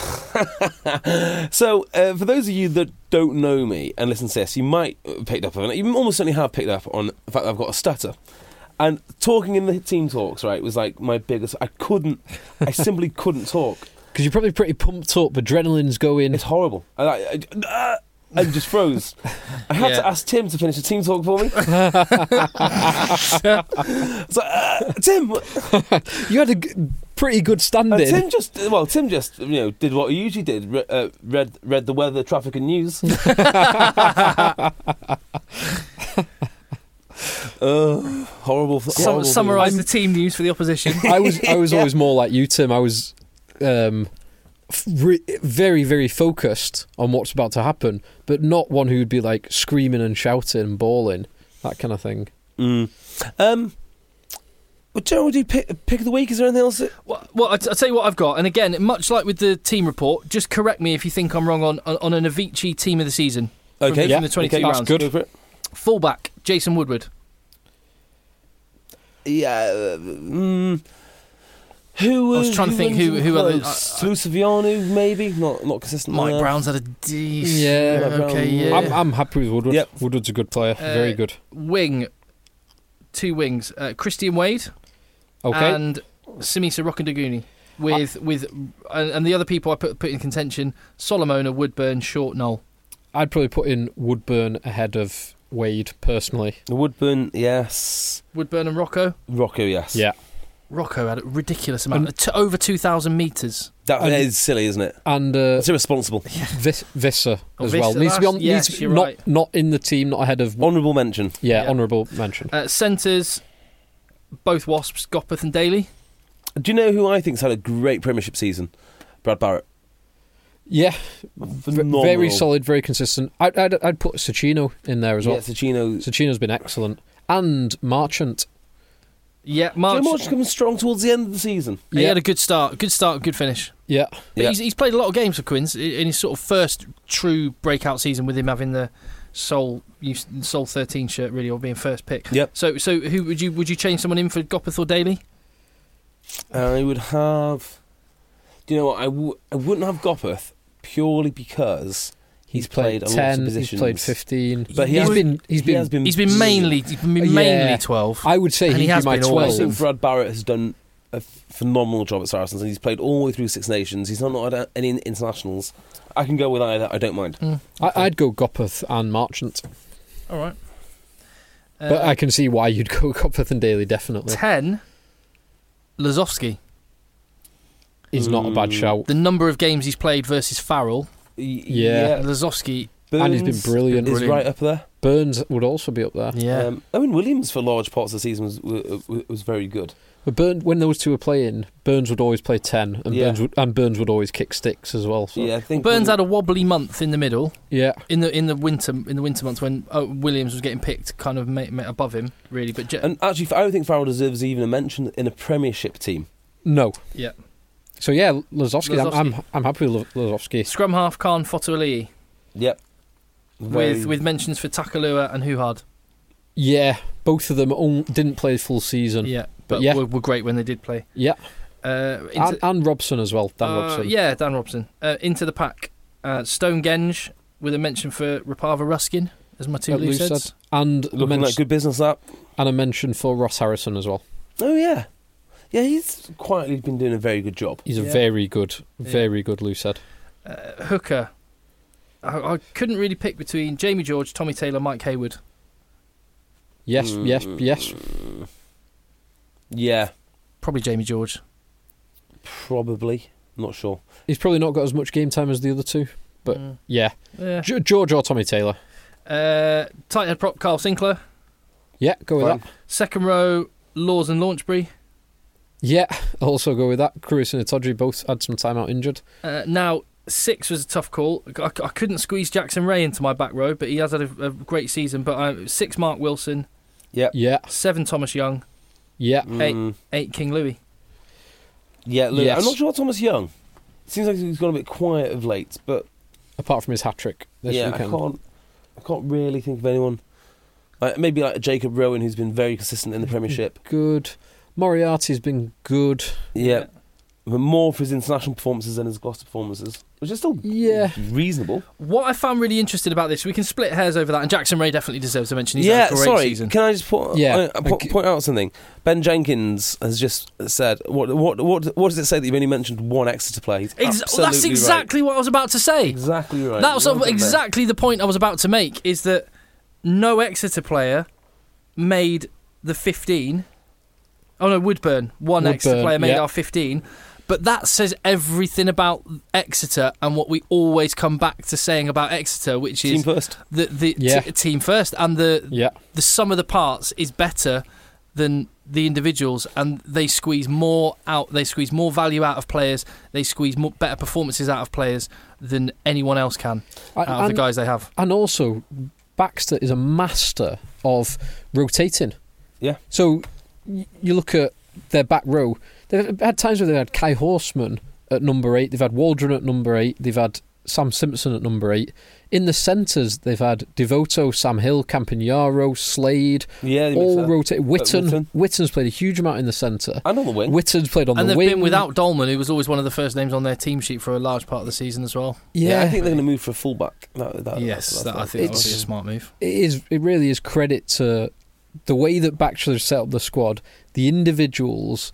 remember? so, uh, for those of you that don't know me and listen to this, you might have picked up on it. You almost certainly have picked up on the fact that I've got a stutter. And talking in the team talks, right, was like my biggest. I couldn't. I simply couldn't talk. Because you're probably pretty pumped up. Adrenaline's going. It's horrible. I, I, I, I just froze. I had Yeah. to ask Tim to finish the team talk for me. It's like, uh, Tim, You had a g- pretty good uh, stand-in. Tim just well, Tim just you know did what he usually did. Re- uh, read read the weather, traffic, and news. uh, horrible. Sum- horrible Summarise feeling. the team news for the opposition. I was I was always more like you, Tim. I was um, f- re- very very focused on what's about to happen, but not one who would be like screaming and shouting and bawling, that kind of thing. Mm. Um. Well, Joe, do you pick pick of the week? Is there anything else? That... Well, well I'll, t- I'll tell you what I've got. And again, much like with the team report, just correct me if you think I'm wrong on on, on an Avicii team of the season. From, Okay, from yeah, the twenty-two okay, rounds. that's good. Go for it. Fullback, Jason Woodward. Yeah. uh, Mm, who I was was trying to who think went who- who other- close? Luciviano, maybe not not consistent. Mike enough. Brown's had a decent. Yeah, Mike Brown. okay, yeah. I'm I'm happy with Woodward. Yep. Woodward's a good player. very Uh, good. Wing, two wings. Uh, Christian Wade Okay. and Samisa Rokandaguni. With with and, and the other people I put put in contention: Solomona, Woodburn, Short, Knoll. I'd probably put in Woodburn ahead of Wade personally. Woodburn, yes. Woodburn and Rocco. Rocco, yes. Yeah. Rocco had a ridiculous amount, And- t- over two thousand metres. That And- is silly, isn't it? And uh, It's irresponsible. Vis- Visser Oh, as well. Visser, Needs to be on. that's- yes, needs to be you're not right. not in the team, not ahead of. Honourable mention. yeah, Yeah. honourable mention. Uh, Centres, both Wasps, Gopeth and Daly. Do you know who I think's had a great Premiership season? Brad Barrett. Yeah, v- Phenomenal. very solid, very consistent. I'd, I'd, I'd put Sacchino in there as well. Yeah, Sacchino. Sacchino's been excellent. And Marchant. Yeah, Joe March. March coming strong towards the end of the season. He Yeah. had a good start, good start, good finish. Yeah. But Yeah. he's, he's played a lot of games for Quins in his sort of first true breakout season with him having the Sol Sol thirteen shirt really, or being first pick. Yep. So so who would you would you change someone in for Gopeth or Daly? I would have. Do you know what? I, w- I wouldn't have Gopeth purely because he's, played, a lot ten, of positions. he's played fifteen. But he he's has- been he's he been has been. He's been mainly he's been Yeah. mainly twelve. I would say And he he'd has be my been I always. twelve. think Brad Barrett has done a f- phenomenal job at Saracens, and he's played all the way through Six Nations. He's not had any internationals. I can go with either. I don't mind. Mm. I, I'd go Gopeth and Marchant. All right. Uh, But I can see why you'd go Gopeth and Daly, definitely. ten. Lazowski. He's not a bad Mm. shout. The number of games he's played versus Farrell. Y- Yeah. Lazowski. And he's been Burns brilliant. Is Brilliant. right up there. Burns would also be up there. Yeah. Um, I mean, Williams for large parts of the season was was, was very good. But Burn, when those two were playing, Burns would always play ten, and Yeah. Burns would, and Burns would always kick sticks as well. So. Yeah, I think Burns when- had a wobbly month in the middle. yeah. In the in the winter in the winter months when oh, Williams was getting picked kind of ma- ma- above him really, but Je- And actually, I don't think Farrell deserves even a mention in a Premiership team. No. yeah. So yeah, Lazowski. I'm, I'm Lazowski. I'm happy with Lazowski. Scrum half Khan Fotuali'i Yep. Very- with with mentions for Takalua and Huhard. Yeah, both of them on, didn't play full season. Yeah, But but, yeah. Were, were great when they did play. Yeah, Uh, into, and, and Robson as well. Dan uh, Robson. Yeah, Dan Robson. Uh, into the pack, uh, Stone Genge with a mention for Rapava Ruskin as my two At loose loose heads. head. And a looking mention, like good business. That. and a mention for Ross Harrison as well. Oh yeah, yeah. He's quietly been doing a very good job. He's a Yeah. very good, very good loose head. Uh, hooker. I, I couldn't really pick between Jamie George, Tommy Taylor, Mike Hayward. Yes, Mm. yes, yes. Yeah, Probably Jamie George. probably. Not sure. He's probably not got as much game time as the other two, but Mm. yeah. Yeah. G- George or Tommy Taylor. Uh, tight head prop Carl Sinclair. Yeah, go with Fine. that. Second row Laws and Launchbury. Yeah, I'll also go with that. Cruz and Itoji both had some time out injured. Uh, now six was a tough call. I, I couldn't squeeze Jackson Ray into my back row, but he has had a, a great season. But uh, six Mark Wilson, Yep. Yeah, seven Thomas Young, yeah. Mm. eight King Louis. Yeah, look, Yes. I'm not sure about Thomas Young. Seems like he's gone a bit quiet of late, but Apart from his hat trick this yeah, weekend. I can't. I can't really think of anyone. Like, maybe like Jacob Rowan, who's been very consistent in the Premiership. Good. Moriarty's been good. Yeah, but more for his international performances than his Gloucester performances, which is still Yeah. reasonable. What I found really interesting about this, we can split hairs over that, and Jackson Ray definitely deserves a mention. He's yeah, had a great sorry. season. Can I just point, Yeah. uh, po- Okay. point out something? Ben Jenkins has just said, "What? What? What? What does it say that you've only mentioned one Exeter play?" He's Ex- absolutely that's right. exactly what I was about to say. Exactly right. That was Well done, Ben. exactly the point I was about to make. Is that no Exeter player made the fifteen. Oh no, Woodburn. One Woodburn, Exeter player made yeah. our fifteen. But that says everything about Exeter and what we always come back to saying about Exeter, which Team is first. the the Yeah. t- team first, and the Yeah. the sum of the parts is better than the individuals, and they squeeze more out. They squeeze more value out of players. They squeeze more better performances out of players than anyone else can out of the And, guys they have. and also, Baxter is a master of rotating. Yeah. So y- you look at their back row. They've had times where they've had Kai Horseman at number eight. They've had Waldron at number eight. They've had Sam Simpson at number eight. In the centres, they've had Devoto, Sam Hill, Campagnaro, Slade, Yeah, they mix all that. rotated. Witten, Witten. Witten's played a huge amount in the centre. And on the wing. Witten's played on And the they've wing. been without Dolman, who was always one of the first names on their team sheet for a large part of the season as well. Yeah, Yeah, I think they're going to move for a fullback. That, that, yes, that's, that, I that's, think that would It's- be a smart move. it is. It really is credit to the way that Baxter set up the squad, the individuals,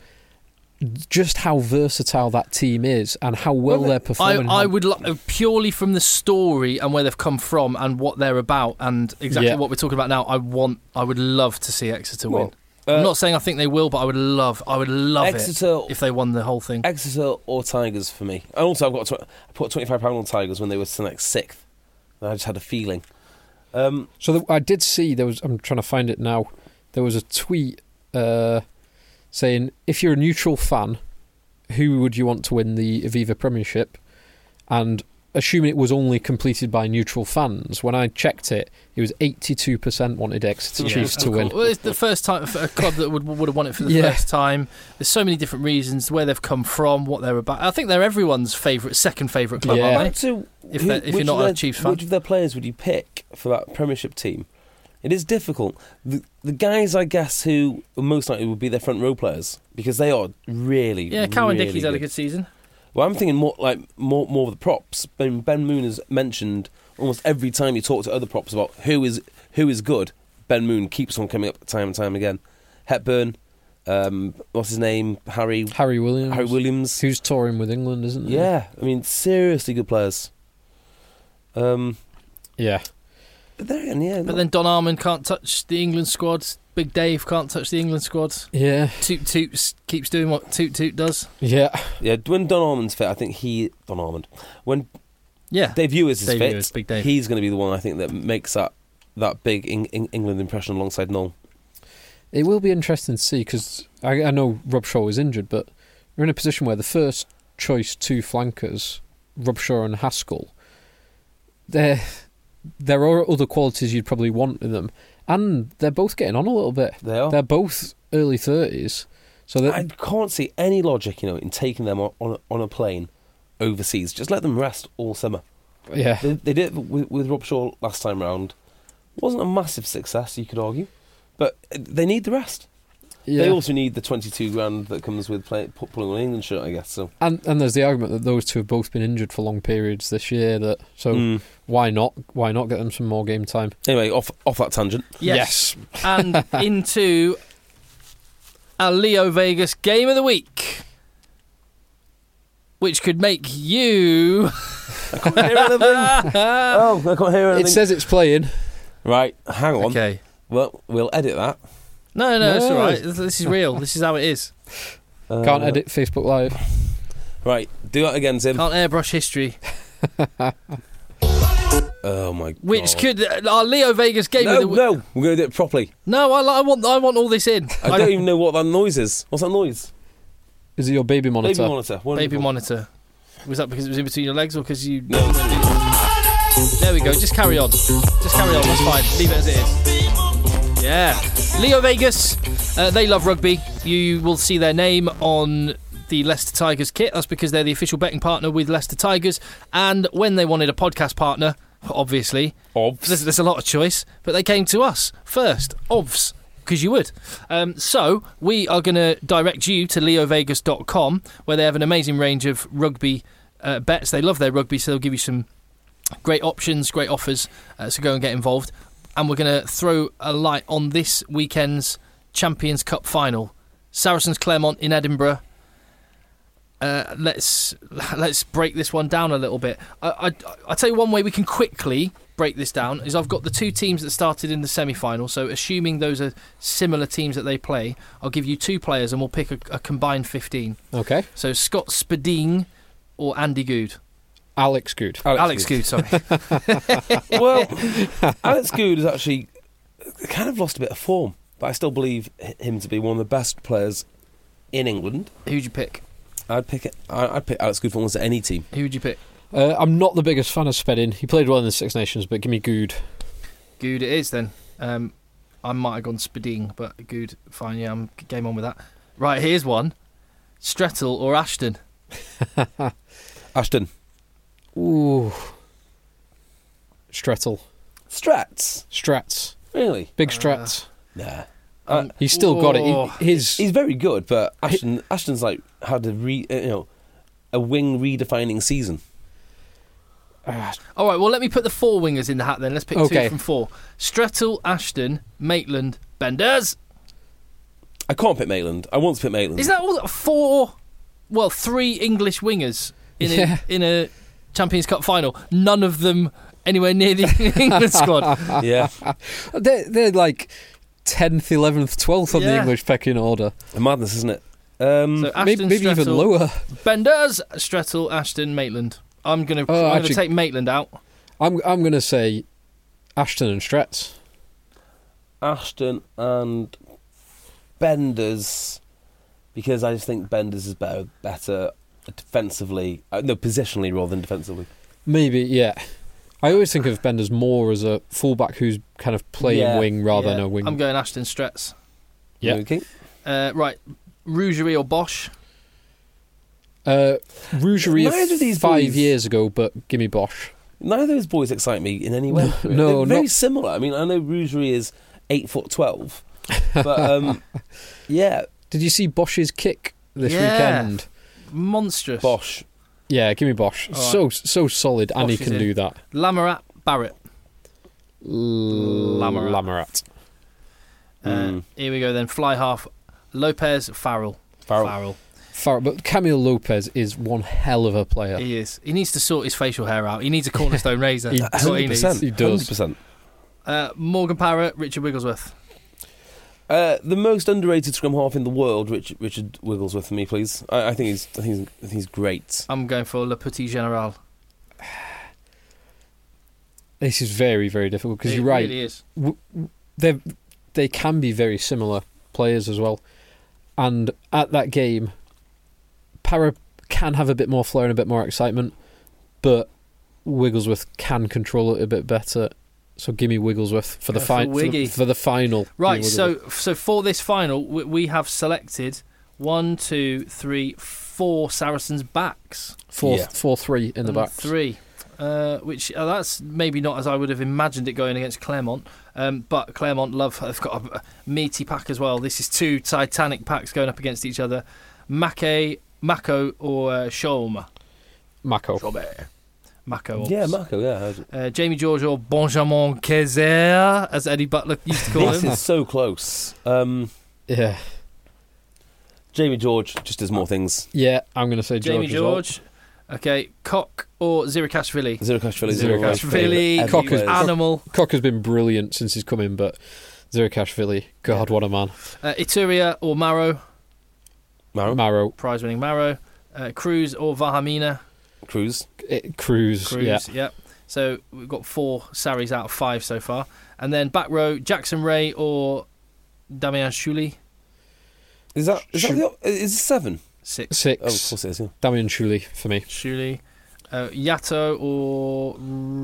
just how versatile that team is, and how well Well, they're I, performing. I would li- purely from the story and where they've come from and what they're about and exactly Yeah. what we're talking about now. I want, I would love to see Exeter win. Well, uh, I'm not saying I think they will, but I would love, I would love Exeter, it if they won the whole thing. Exeter or Tigers for me. And also, I've got tw- I put twenty-five pounds on Tigers when they were like sixth. And I just had a feeling. Um, So the, I did see there was. I'm trying to find it now. There was a tweet uh, saying if you're a neutral fan who would you want to win the Aviva Premiership? And assuming it was only completed by neutral fans, when I checked it, it was eighty-two percent wanted Exeter Yeah, Chiefs to of win. course. Well, it's the first time for a club that would would have won it for the Yeah. first time. There's so many different reasons where they've come from, what they're about. I think they're everyone's favourite, second favourite club, Yeah. aren't they? So, If who- they're- if you're which not of a their- Chiefs fan. which of their players would you pick for that Premiership team? It is difficult. The, the guys, I guess, who most likely would be their front row players because they are really, Yeah, Cowan really Dickey's had a good season. Well, I'm thinking more like more more of the props. Ben, Ben Moon has mentioned almost every time you talk to other props about who is who is good. Ben Moon keeps on coming up time and time again. Hepburn, um, what's his name? Harry Harry Williams. Harry Williams, who's touring with England, isn't he? yeah, I mean seriously good players. Um, Yeah. but there again, yeah. But then Don Armand can't touch the England squad. Big Dave can't touch the England squad. Yeah. Toot Toot keeps doing what Toot Toot does. Yeah. yeah, when Don Armand's fit, I think he Don Armand. When Yeah. Dave Ewers is Dave fit, Ewers, Big Dave. he's going to be the one I think that makes that that big Eng- Eng- England impression alongside Noel. It will be interesting to see because I, I know Rob Shaw is injured, but we're in a position where the first choice two flankers, Rob Shaw and Haskell, there there are other qualities you'd probably want in them, and they're both getting on a little bit. They are. They're both early thirties, so that I can't see any logic, you know, in taking them on on a, on a plane overseas. Just let them rest all summer. yeah, They, they did it with, with Rob Shaw last time round. Wasn't a massive success, you could argue, but they need the rest. yeah. They also need the twenty-two grand that comes with play, pu- pulling on an England shirt, I guess. So and and there's the argument that those two have both been injured for long periods this year. That so Mm. why not? Why not get them some more game time? anyway, off off that tangent. Yes. And into our Leo Vegas Game of the Week, which could make you... I can't hear anything. Oh, I can't hear anything. It says it's playing. Right, hang on. Okay. Well, we'll edit that. No, no, it's No. all right. This this is real. This is how it is. Uh, Can't edit Facebook Live. Right, do that again, Tim. Can't airbrush history. Oh my god. Which could... Our Leo Vegas Game No, of the Week... no, we're going to do it properly. No, I, li- I want I want all this in. I don't even know what that noise is. What's that noise? Is it your baby monitor? Baby monitor. Baby Wonderful. monitor. Was that because it was in between your legs or because you... No. There we go. Just carry on. Just carry on. That's fine. Leave it as it is. Yeah. Leo Vegas. Uh, they love rugby. You will see their name on the Leicester Tigers kit. That's because they're the official betting partner with Leicester Tigers. And when they wanted a podcast partner, obviously, Obs. there's, there's a lot of choice, but they came to us first. Obvs. Because you would. Um, so, we are going to direct you to leo vegas dot com, where they have an amazing range of rugby uh, bets. They love their rugby, so they'll give you some great options, great offers, uh, so go and get involved. And we're going to throw a light on this weekend's Champions Cup final. Saracens Claremont in Edinburgh. Uh, let's let's break this one down a little bit. I, I, I'll tell you one way we can quickly break this down is I've got the two teams that started in the semi-final, so assuming those are similar teams that they play, I'll give you two players and we'll pick a, a combined fifteen. Okay. So Scott Spadine or Andy Good? Alex Good. Alex, Good, sorry. Well, Alex Good has actually kind of lost a bit of form, but I still believe h- him to be one of the best players in England. Who'd you pick? I'd pick it. I- I'd pick Alex Good for almost any team. Who would you pick? Uh, I'm not the biggest fan of Spedding. He played well in the Six Nations, but give me Good. Good it is then. Um, I might have gone Spadine, but Good, fine, yeah, I'm game on with that. Right, here's one. Strettle or Ashton? Ashton. Ooh. Strettle. Strats. Strats. Really? Big Strats. Nah. Um, Uh, He's still got it. oh. He, his he's very good, but Ashton Ashton's like had a re, uh, you know a wing redefining season. All right, well, let me put the four wingers in the hat then. Let's pick Okay. two from four. Strettle, Ashton, Maitland, Benders. I can't pick Maitland. I want to pick Maitland. Is that all four, well, three English wingers in, Yeah. a, in a Champions Cup final? None of them anywhere near the England squad. Yeah, they're, they're like tenth, eleventh, twelfth on the Yeah. English pecking order. a madness, isn't it? Um, So Ashton, Maybe, maybe even Strettle, lower. Benders, Strettle, Ashton, Maitland. I'm going to Oh, I'm actually- to take Maitland out. I'm I'm going to say Ashton and Strats. Ashton and Benders. because I just think Benders is better, better defensively, uh, no, positionally rather than defensively. Maybe, yeah. I always think of Benders more as a fullback who's kind of playing Yeah, wing rather Yeah, than a wing. I'm going Ashton Stretz. Yeah. Okay. Uh, right, Rougerie or Bosch? Uh, Rougerie Neither of these five boys- years ago, but gimme Bosch. Neither of those boys excite me in any way. No, They're very not- similar. I mean, I know Rougerie is eight foot twelve, but um, yeah, Did you see Bosch's kick this Yeah. weekend? Monstrous. Bosch. Yeah, gimme Bosch. All right. So so solid, and he Bosch is can in. do that. Lamarat, Barrett. Lamarat. Lamarat. Uh, Mm. Here we go then. Fly half. Lopez, Farrell. Farrell. Farrell. Far, but Camille Lopez is one hell of a player. He is. He needs to sort his facial hair out. He needs a cornerstone razor. He- That's what he needs. one hundred percent. He does. one hundred percent. Uh, Morgan Parrott, Richard Wigglesworth. Uh, the most underrated scrum half in the world, Richard, Richard Wigglesworth, for me, please. I, I think he's, I think he's, I think he's great. I'm going for Le Petit General. This is very, very difficult because It you're right. really is. They they can be very similar players as well. And at that game, Para can have a bit more flair and a bit more excitement, but Wigglesworth can control it a bit better. So give me Wigglesworth for the, Go for fi- for, the, Wiggy. for the final. Right, Give me so Wigglesworth. so for this final, we, we have selected one, two, three, four Saracens backs. four, Yeah. four three in the And back. Three. Uh, which uh, that's maybe not as I would have imagined it going against Claremont, um, but Claremont love have got a, a meaty pack as well. This is two Titanic packs going up against each other. Mackay, Mako or uh, Shom? Mako. Mako. Yeah, Marco, yeah. I heard it. Uh, Jamie George or Benjamin Kezer, as Eddie Butler used to call This him. is so close. Um, Yeah. Jamie George just does more things. Yeah, I'm going to say George. Jamie as well. George. Okay, Cock or Zirikashvili? Zirikashvili. Zirikashvili, Cock is- Animal. Cock has been brilliant since he's come in, but Zirikashvili, God, what a man. Uh, Ituria or Maro? Maro. Maro. Prize-winning Maro. Uh, Cruz or Vahamina? Cruz. It, Cruz, Cruz, yeah. yep. So we've got four Saris out of five so far. And then back row, Jackson Ray or Damian Shuli? Is that, is that Shoot. the, op- is it seven? Six. Six. Oh, of course it is, yeah. Damian Shuli for me. Shuli. Uh, Yato or...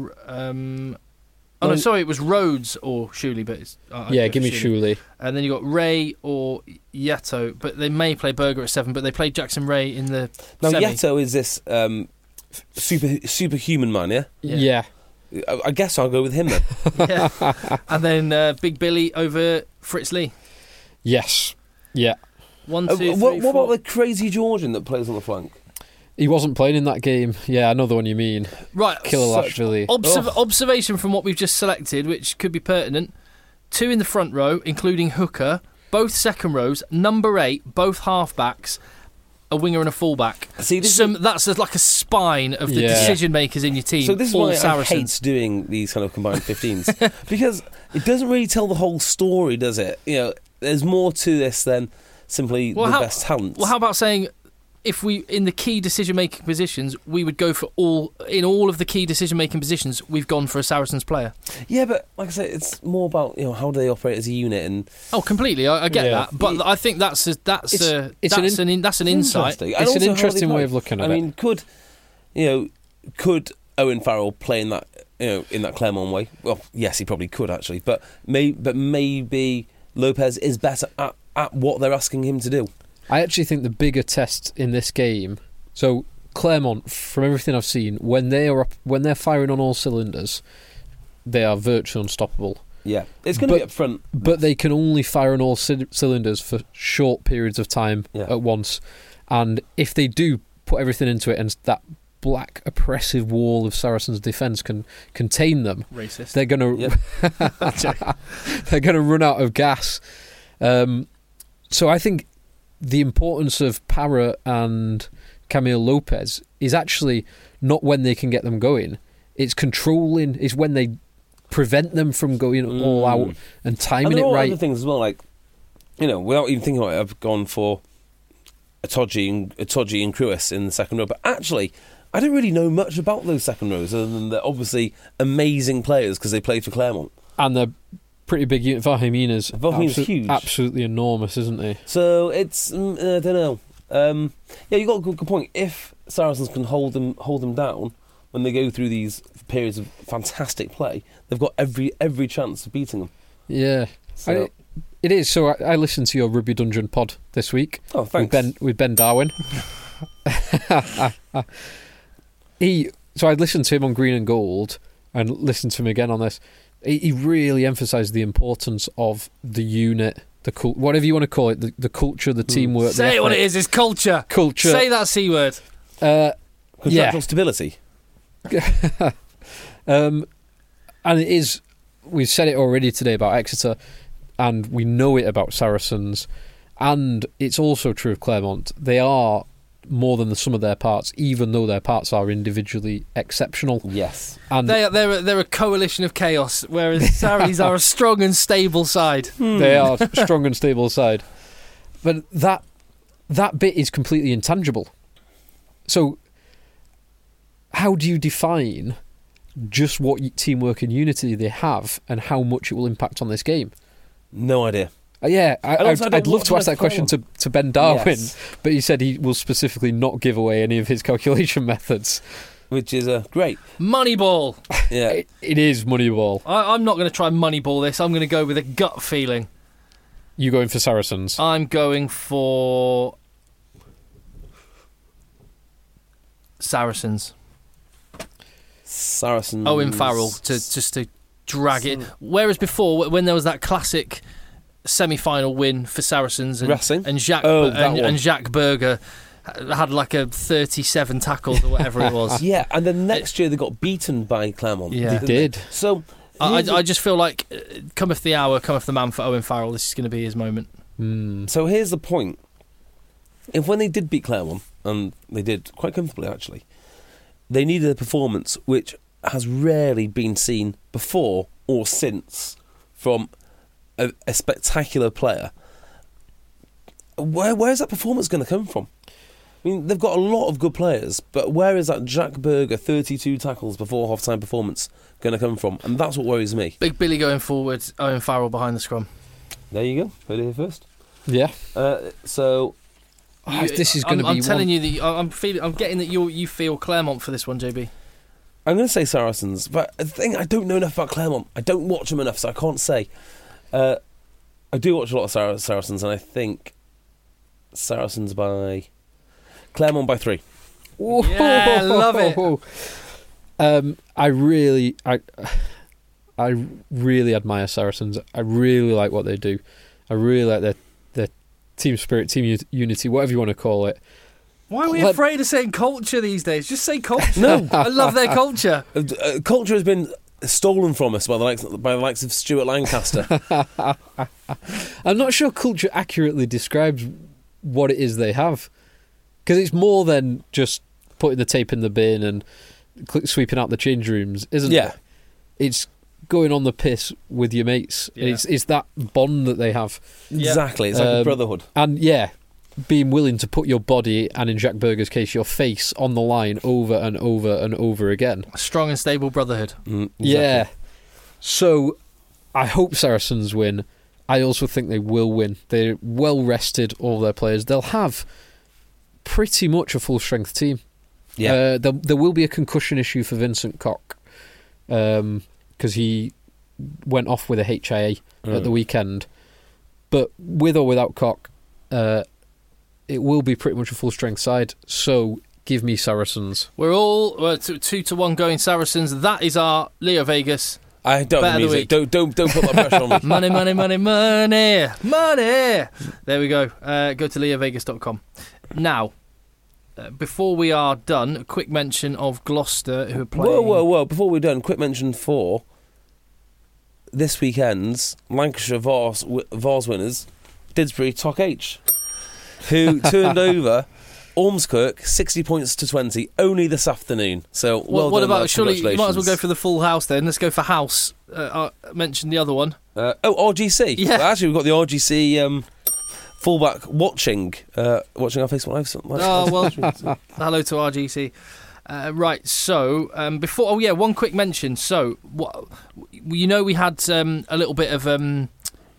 Um, oh, no, Well- sorry, it was Rhodes or Shuli, but it's... Uh, I'd yeah, go give me for Shuli. And then you got Ray or Yato, but they may play Berger at seven, but they played Jackson Ray in the Now, semi. Yeto is this um, super superhuman man, yeah? Yeah. Yeah. I, I guess I'll go with him then. Yeah. And then uh, Big Billy over Fritz Lee. Yes. Yeah. One, Uh, two, what, three, what four. about the crazy Georgian that plays on the flank? He wasn't playing in that game. Yeah, I know the one you mean. Right. Kilalashvili. Observ- Oh. Observation from what we've just selected, which could be pertinent. Two in the front row, including Hooker, both second rows, number eight, both halfbacks, a winger and a fullback. See, this Some, is- that's like a spine of the Yeah. decision makers in your team. So this is all why Saracens. I hate doing these kind of combined fifteens because it doesn't really tell the whole story, does it? You know, there's more to this than simply Well, the how- best talent. Well, how about saying if we, in the key decision-making positions, we would go for all, in all of the key decision-making positions, we've gone for a Saracens player. Yeah, but like I said, it's more about you know how do they operate as a unit and Oh, completely. I, I get Yeah. that, but I think that's a, that's It's- a, it's an that's in- an, in, that's an insight. interesting. And It's an also how they interesting play. way of looking at I it. mean, could you know could Owen Farrell play in that you know in that Claremont way? Well, yes, he probably could actually, but may but maybe Lopez is better at, at what they're asking him to do. I actually think the bigger test in this game. So Claremont, from everything I've seen, when they are up, when they're firing on all cylinders, they are virtually unstoppable. Yeah, it's going to be But- up front. But they can only fire on all c- cylinders for short periods of time Yeah. at once. And if they do put everything into it, and that black oppressive wall of Saracens' defence can contain them, Racist. they're going to they're going to run out of gas. Um, so I think the importance of Para and Camille Lopez is actually not when they can get them going. It's controlling. It's when they prevent them from going all Mm. out and And timing there it are right. other things as well, like you know, without even thinking about it, I've gone for Itoji and Itoji and Cruis in the second row. But actually, I don't really know much about those second rows, other than they're obviously amazing players because they played for Claremont. And they're pretty big unit. Vahimina's Vahimina's absolu- huge. absolutely enormous, isn't he? So it's mm, I don't know. Um, yeah, you got a good, good point. If Saracens can hold them hold them down when they go through these periods of fantastic play, they've got every every chance of beating them. Yeah, So- I, it is. So I, I listened to your Rugby Dungeon pod this week. Oh, With thanks. Ben with Ben Darwin. he so I listened to him on Green and Gold and listened to him again on this. He, he really emphasised the importance of the unit, the cult, whatever you want to call it, the, the culture, the teamwork. Say the it what it ethic. is. It's culture. Culture. Say that C word. Uh, Contractual yeah. stability. um, and it is. We've said it already today about Exeter, and we know it about Saracens, and it's also true of Claremont. They are more than the sum of their parts, even though their parts are individually exceptional. Yes. And They are, they're, a, they're a coalition of chaos, whereas Saris are a strong and stable side. they are a strong and stable side. But that that bit is completely intangible. So, how do you define just what y- teamwork and unity they have, and how much it will impact on this game? No idea. Uh, yeah, I, And also, I'd, I I'd don't love watch to ask enough that question to, Claremont. to Ben Darwin, Yes. but he said he will specifically not give away any of his calculation methods. Which is uh, great. Moneyball. Yeah. It, it is Moneyball. I, I'm not going to try and moneyball this. I'm going to go with a gut feeling. You going for Saracens? I'm going for Saracens. Saracens. Owen Farrell to just to drag it. Whereas before, when there was that classic semi-final win for Saracens and Racing? and Jacques Oh, that and, one. and Jacques Berger had like a thirty-seven tackles or whatever it was. Yeah, and then next year they got beaten by Claremont. Yeah. They didn't did. So I, here's I, the- I just feel like uh, cometh the hour, cometh the man for Owen Farrell. This is going to be his moment. Mm. So here's the point. If when they did beat Claremont, and they did quite comfortably actually, they needed a performance which has rarely been seen before or since from a, a spectacular player. Where where's that performance going to come from? I mean, they've got a lot of good players, but where is that Jack Berger thirty-two tackles before half-time performance going to come from? And that's what worries me. Big Billy going forward, Owen Farrell behind the scrum. There you go. Heard it here first. Yeah. Uh, so Oh, this is going to I'm, be I'm telling one- you that you- I'm feeling. I'm getting that you you feel Claremont for this one, J B. I'm going to say Saracens, but the thing, I don't know enough about Claremont. I don't watch them enough, so I can't say. Uh, I do watch a lot of Sar- Saracens, and I think Saracens by Claremont by three. Yeah, love it. Um, I really, I, I really admire Saracens. I really like what they do. I really like their their team spirit, team u- unity, whatever you want to call it. Why are we Let- afraid of saying culture these days? Just say culture. No. I love their culture. Uh, uh, culture has been stolen from us by the likes by the likes of Stuart Lancaster. I'm not sure culture accurately describes what it is they have, because it's more than just putting the tape in the bin and cl- sweeping out the change rooms, isn't Yeah. it? It's going on the piss with your mates. Yeah. It's it's that bond that they have. Exactly, it's like a Um, brotherhood. And yeah, being willing to put your body, and in Jack Berger's case, your face on the line over and over and over again. A strong and stable brotherhood. Mm, Yeah. exactly. So I hope Saracens win. I also think they will win. They're well rested, all their players. They'll have pretty much a full strength team. Yeah. Uh, there, there will be a concussion issue for Vincent Koch, because he went off with a H I A at the Mm. weekend. But with or without Koch, uh, it will be pretty much a full strength side. So give me Saracens. We're all uh, two, two to one going Saracens. That is our Leo Vegas. I don't Bet have of the music. week. Don't don't don't put that pressure on me. Money, money, money, money, money. There we go. Uh, go to leo vegas dot com. Now, uh, before we are done, a quick mention of Gloucester, who are playing. Whoa, whoa, whoa! Before we're done, quick mention for this weekend's Lancashire Vars, Vars winners, Didsbury Toc H, who turned over Ormskirk sixty points to twenty only this afternoon. So What, well what done, about? lads. Surely you might as well go Congratulations. for the full house then. Let's go for house. Uh, I mentioned the other one. Uh, oh, R G C. Yeah. Well, actually, we've got the R G C um, fullback watching uh, watching our Facebook Live. Oh well, hello to R G C. Uh, right, so um, before, oh yeah, one quick mention. So, what you know, we had um, a little bit of um,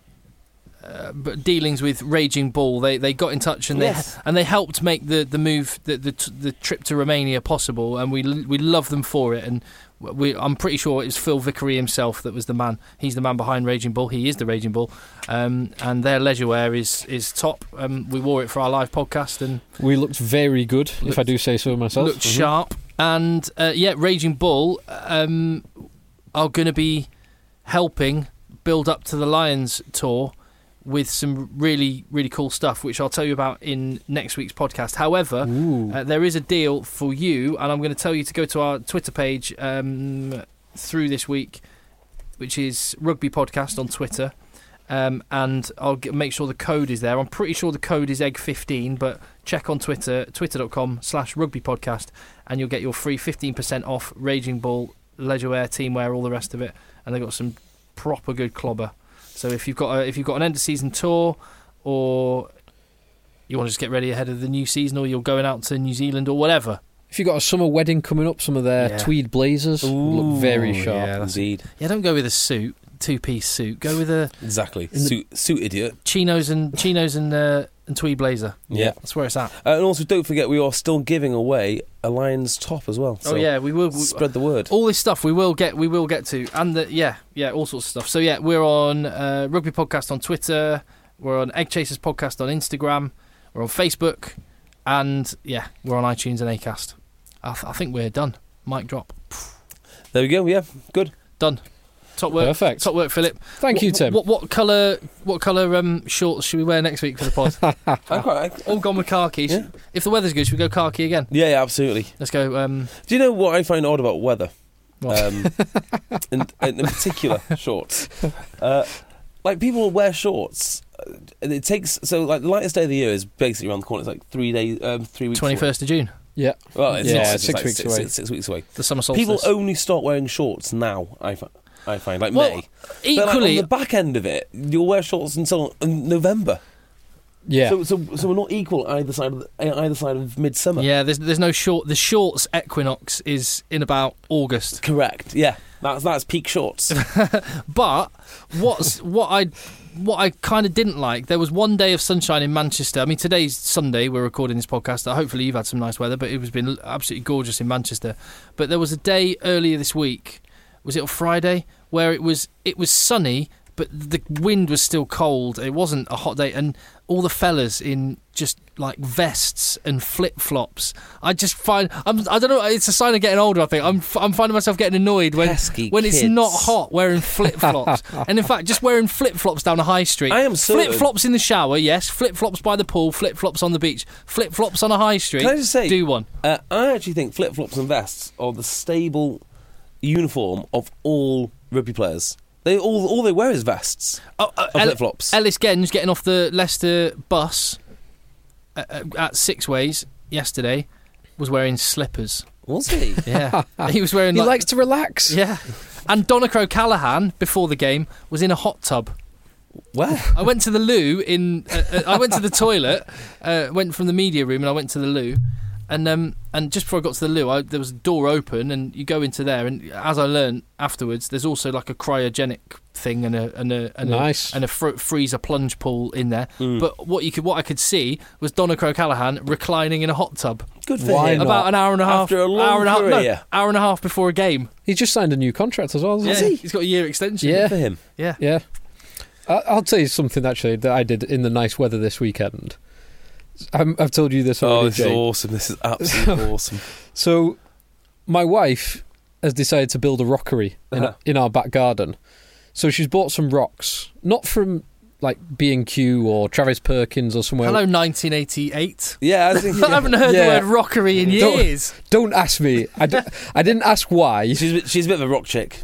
uh, dealings with Raging Bull. They they got in touch and Yes. they and they helped make the the move, the the, the trip to Romania possible, and we we love them for it. And we, I'm pretty sure it was Phil Vickery himself that was the man. He's the man behind Raging Bull. He is the Raging Bull, um, and their leisure wear is is top. Um, we wore it for our live podcast, and We looked very good, Looked- if I do say so myself. looked sharp. And uh, yeah, Raging Bull um, are going to be helping build up to the Lions tour with some really, really cool stuff, which I'll tell you about in next week's podcast. However, uh, there is a deal for you, and I'm going to tell you to go to our Twitter page um, through this week, which is Rugby Podcast on Twitter, um, and I'll get, make sure the code is there. I'm pretty sure the code is egg fifteen, but check on Twitter, twitter.com slash rugby podcast, and you'll get your free fifteen percent off Raging Bull, leisure wear, team wear, all the rest of it, and they've got some proper good clobber. So if you've got a, if you've got an end of season tour, or you want to just get ready ahead of the new season, or you're going out to New Zealand or whatever. If you've got a summer wedding coming up, some of their Yeah. tweed blazers look very sharp. yeah, that's- Indeed. Yeah, don't go with a suit, two-piece suit. Go with a Exactly. In the- Suit, suit idiot. chinos and chinos and uh, and tweed blazer. Yeah. That's where it's at. Uh, and also, don't forget, we are still giving away a Lions top as well. So oh yeah, we will. We, spread the word. all this stuff we will get. We will get to, and the, yeah, yeah, all sorts of stuff. So yeah, we're on uh, Rugby Podcast on Twitter. We're on Egg Chasers Podcast on Instagram. We're on Facebook, and yeah, we're on iTunes and Acast. I, th- I think we're done. Mic drop. There we go. Yeah, good. Done. Top work. Perfect. Top work, Philip. Thank what, you, Tim. What, what colour? What colour um, shorts should we wear next week for the pod? I quite, I, All gone with khaki. Yeah. If the weather's good, should we go khaki again? yeah, yeah, absolutely. Let's go. Um, Do you know what I find odd about weather? What? Um, in, in particular, shorts. Uh, like people wear shorts. uh, And it takes so like the lightest day of the year is basically around the corner. It's like three days, um, three weeks. away. twenty-first of June, Yeah. Well, it's Yeah, not, it's it's six like weeks six, away. Six, six weeks away. the summer solstice. People only start wearing shorts now. I find, I find like Well, May. But like, equally, on the back end of it, you'll wear shorts until uh, November. Yeah. So, so, so we're not equal either side of the, either side of midsummer. yeah. There's there's no short. The shorts equinox is in about August. Correct. Yeah, that's that's peak shorts. But what's what I what I kind of didn't like. There was one day of sunshine in Manchester. I mean, today's Sunday. We're recording this podcast. Hopefully, you've had some nice weather, but it was been absolutely gorgeous in Manchester. But there was a day earlier this week. Was it on Friday where it was it was sunny, but the wind was still cold. It wasn't a hot day, and all the fellas in just like vests and flip flops. I just find I'm I don't know. It's a sign of getting older. I think I'm I'm finding myself getting annoyed when Pesky when it's kids. not hot wearing flip flops, and in fact just wearing flip flops down a high street. I am certain- flip flops in the shower. Yes, flip flops by the pool. Flip flops on the beach. Flip flops on a high street. Can I just say, do one? Uh, I actually think flip flops and vests are the stable uniform of all rugby players. They all all they wear is vests. Oh, uh, Or El- flip-flops. Ellis Genge getting off the Leicester bus uh, uh, at Six Ways yesterday was wearing slippers. Was he? Yeah, he was wearing. he like, likes to relax. Yeah, and Donacro Callahan before the game was in a hot tub. Where? I went to the loo in. Uh, uh, I went to the toilet. Uh, went from the media room and I went to the loo. And um and just before I got to the loo, I, there was a door open, and you go into there. And as I learned afterwards, there's also like a cryogenic thing and a and a and Nice. a, and a fr- freezer plunge pool in there. Mm. But what you could what I could see was Donacro Callahan reclining in a hot tub Good for Why him. not? about an hour and a half After a long hour and a half, no, career. hour and a half before a game. He's just signed a new contract as well, hasn't Yeah, he? he's got a year extension. Yeah. Good for him. yeah. Yeah. I- I'll tell you something actually that I did in the nice weather this weekend. I'm, I've told you this Oh, already, this is Jake. awesome. This is absolutely awesome. So, my wife has decided to build a rockery in, Uh-huh. in our back garden. So she's bought some rocks, not from like B and Q or Travis Perkins or somewhere. Hello, nineteen eighty-eight. Yeah, I think I haven't heard Yeah. the word rockery in Don't- years. Don't ask me. I, d- I didn't ask why. she's a bit- she's a bit of a rock chick.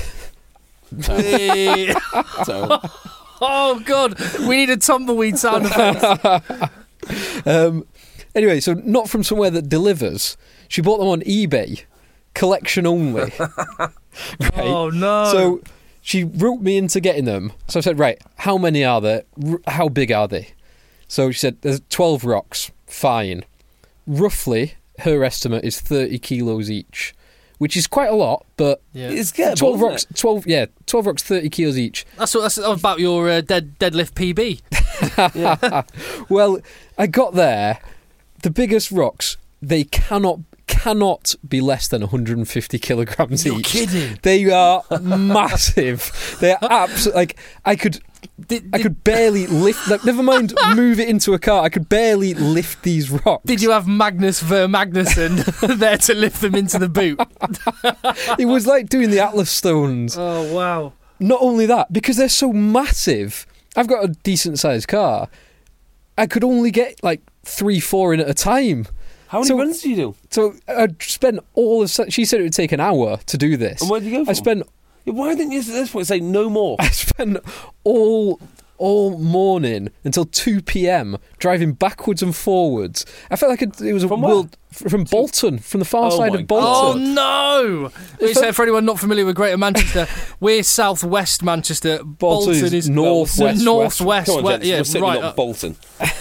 Eh. So Oh God, we need a tumbleweed sound effect. Um, anyway, so not from somewhere that delivers. She bought them on eBay, collection only. Right? Oh no! So she roped me into getting them. So I said, right, how many are there? R- how big are they? So she said, there's twelve rocks. Fine. Roughly, her estimate is thirty kilos each, which is quite a lot, but Yeah. It's gettable, twelve isn't rocks, it? twelve, yeah, twelve rocks, thirty kilos each. That's what, that's about your uh, dead deadlift P B. Well, I got there. The biggest rocks, they cannot cannot be less than one hundred fifty kilograms You're each. kidding. They are massive. They are absolutely like I could. Did, I did- could barely lift. Like, never mind, move it into a car. I could barely lift these rocks. Did you have Magnus Ver Magnuson there to lift them into the boot? It was like doing the Atlas Stones. Oh wow! Not only that, because they're so massive. I've got a decent sized car. I could only get like three, four in at a time. How many So- runs do you do? So I spent all of. She said it would take an hour to do this. And where did you go I for? spent. Yeah, why didn't you at this point say no more? I spent all all morning until two p.m. driving backwards and forwards. I felt like it, it was a From where? world from Bolton, from the far Oh side my of Oh Bolton. no! We said for anyone not familiar with Greater Manchester, we're southwest Manchester. Bolton Bolton, is is northwest, northwest. Come on, we- gents, yeah, we're certainly right. not uh, Bolton.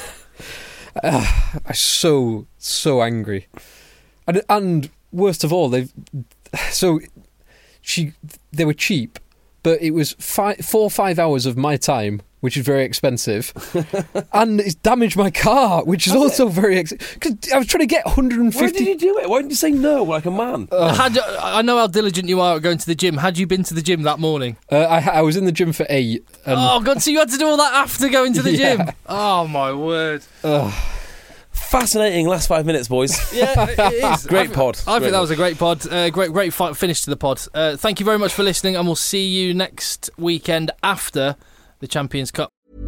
I'm so so angry, and and worst of all, they've so she they were cheap, but it was five, four or five hours of my time, which is very expensive, and it's damaged my car, which is also very expensive. Because I was trying to get one hundred Why fifty. did you do it? Why didn't you say no like a man? Had, I know how diligent you are at going to the gym. Had you been to the gym that morning? Uh, I, I was in the gym for eight. And Oh god! So you had to do all that after going to the Yeah. gym? Oh my word! Fascinating last five minutes, boys. Yeah, it is. Great I, pod. I Great think that pod. was a great pod. Uh, great, great fi- finish to the pod. Uh, thank you very much for listening, and we'll see you next weekend after the Champions Cup.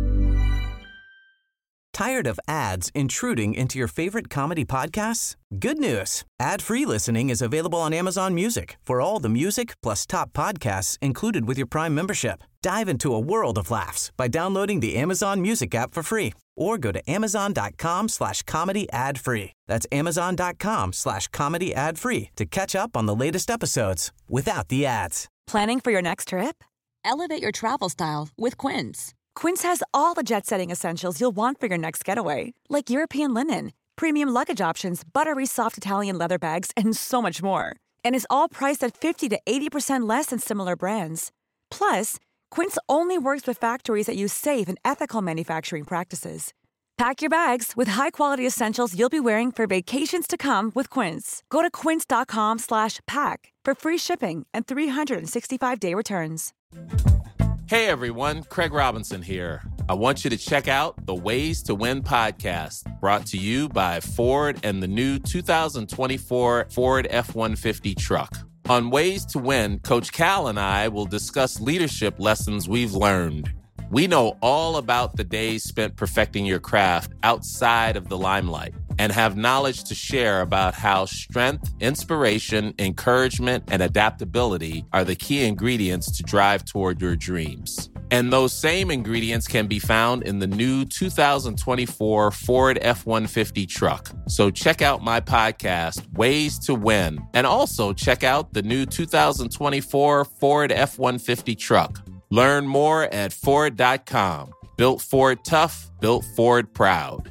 Tired of ads intruding into your favorite comedy podcasts? Good news. Ad-free listening is available on Amazon Music for all the music plus top podcasts included with your Prime membership. Dive into a world of laughs by downloading the Amazon Music app for free or go to amazon.com slash comedy ad free. That's amazon.com slash comedy ad free to catch up on the latest episodes without the ads. Planning for your next trip? Elevate your travel style with Quince. Quince has all the jet-setting essentials you'll want for your next getaway, like European linen, premium luggage options, buttery soft Italian leather bags, and so much more. And is all priced at fifty to eighty percent less than similar brands. Plus, Quince only works with factories that use safe and ethical manufacturing practices. Pack your bags with high-quality essentials you'll be wearing for vacations to come with Quince. Go to quince.com slash pack for free shipping and three sixty-five day returns. Hey everyone, Craig Robinson here. I want you to check out the Ways to Win podcast, brought to you by Ford and the new two thousand twenty-four Ford F one fifty truck. On Ways to Win, Coach Cal and I will discuss leadership lessons we've learned. We know all about the days spent perfecting your craft outside of the limelight and have knowledge to share about how strength, inspiration, encouragement, and adaptability are the key ingredients to drive toward your dreams. And those same ingredients can be found in the new two thousand twenty-four Ford F one fifty truck. So check out my podcast, Ways to Win, and also check out the new two thousand twenty-four Ford F one fifty truck. Learn more at Ford dot com. Built Ford tough, built Ford proud.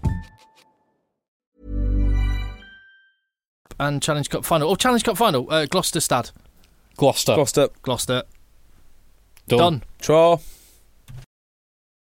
And Challenge Cup final. Oh, Challenge Cup final. Uh, Gloucester Stad. Gloucester. Gloucester. Gloucester. Done. Done. Draw.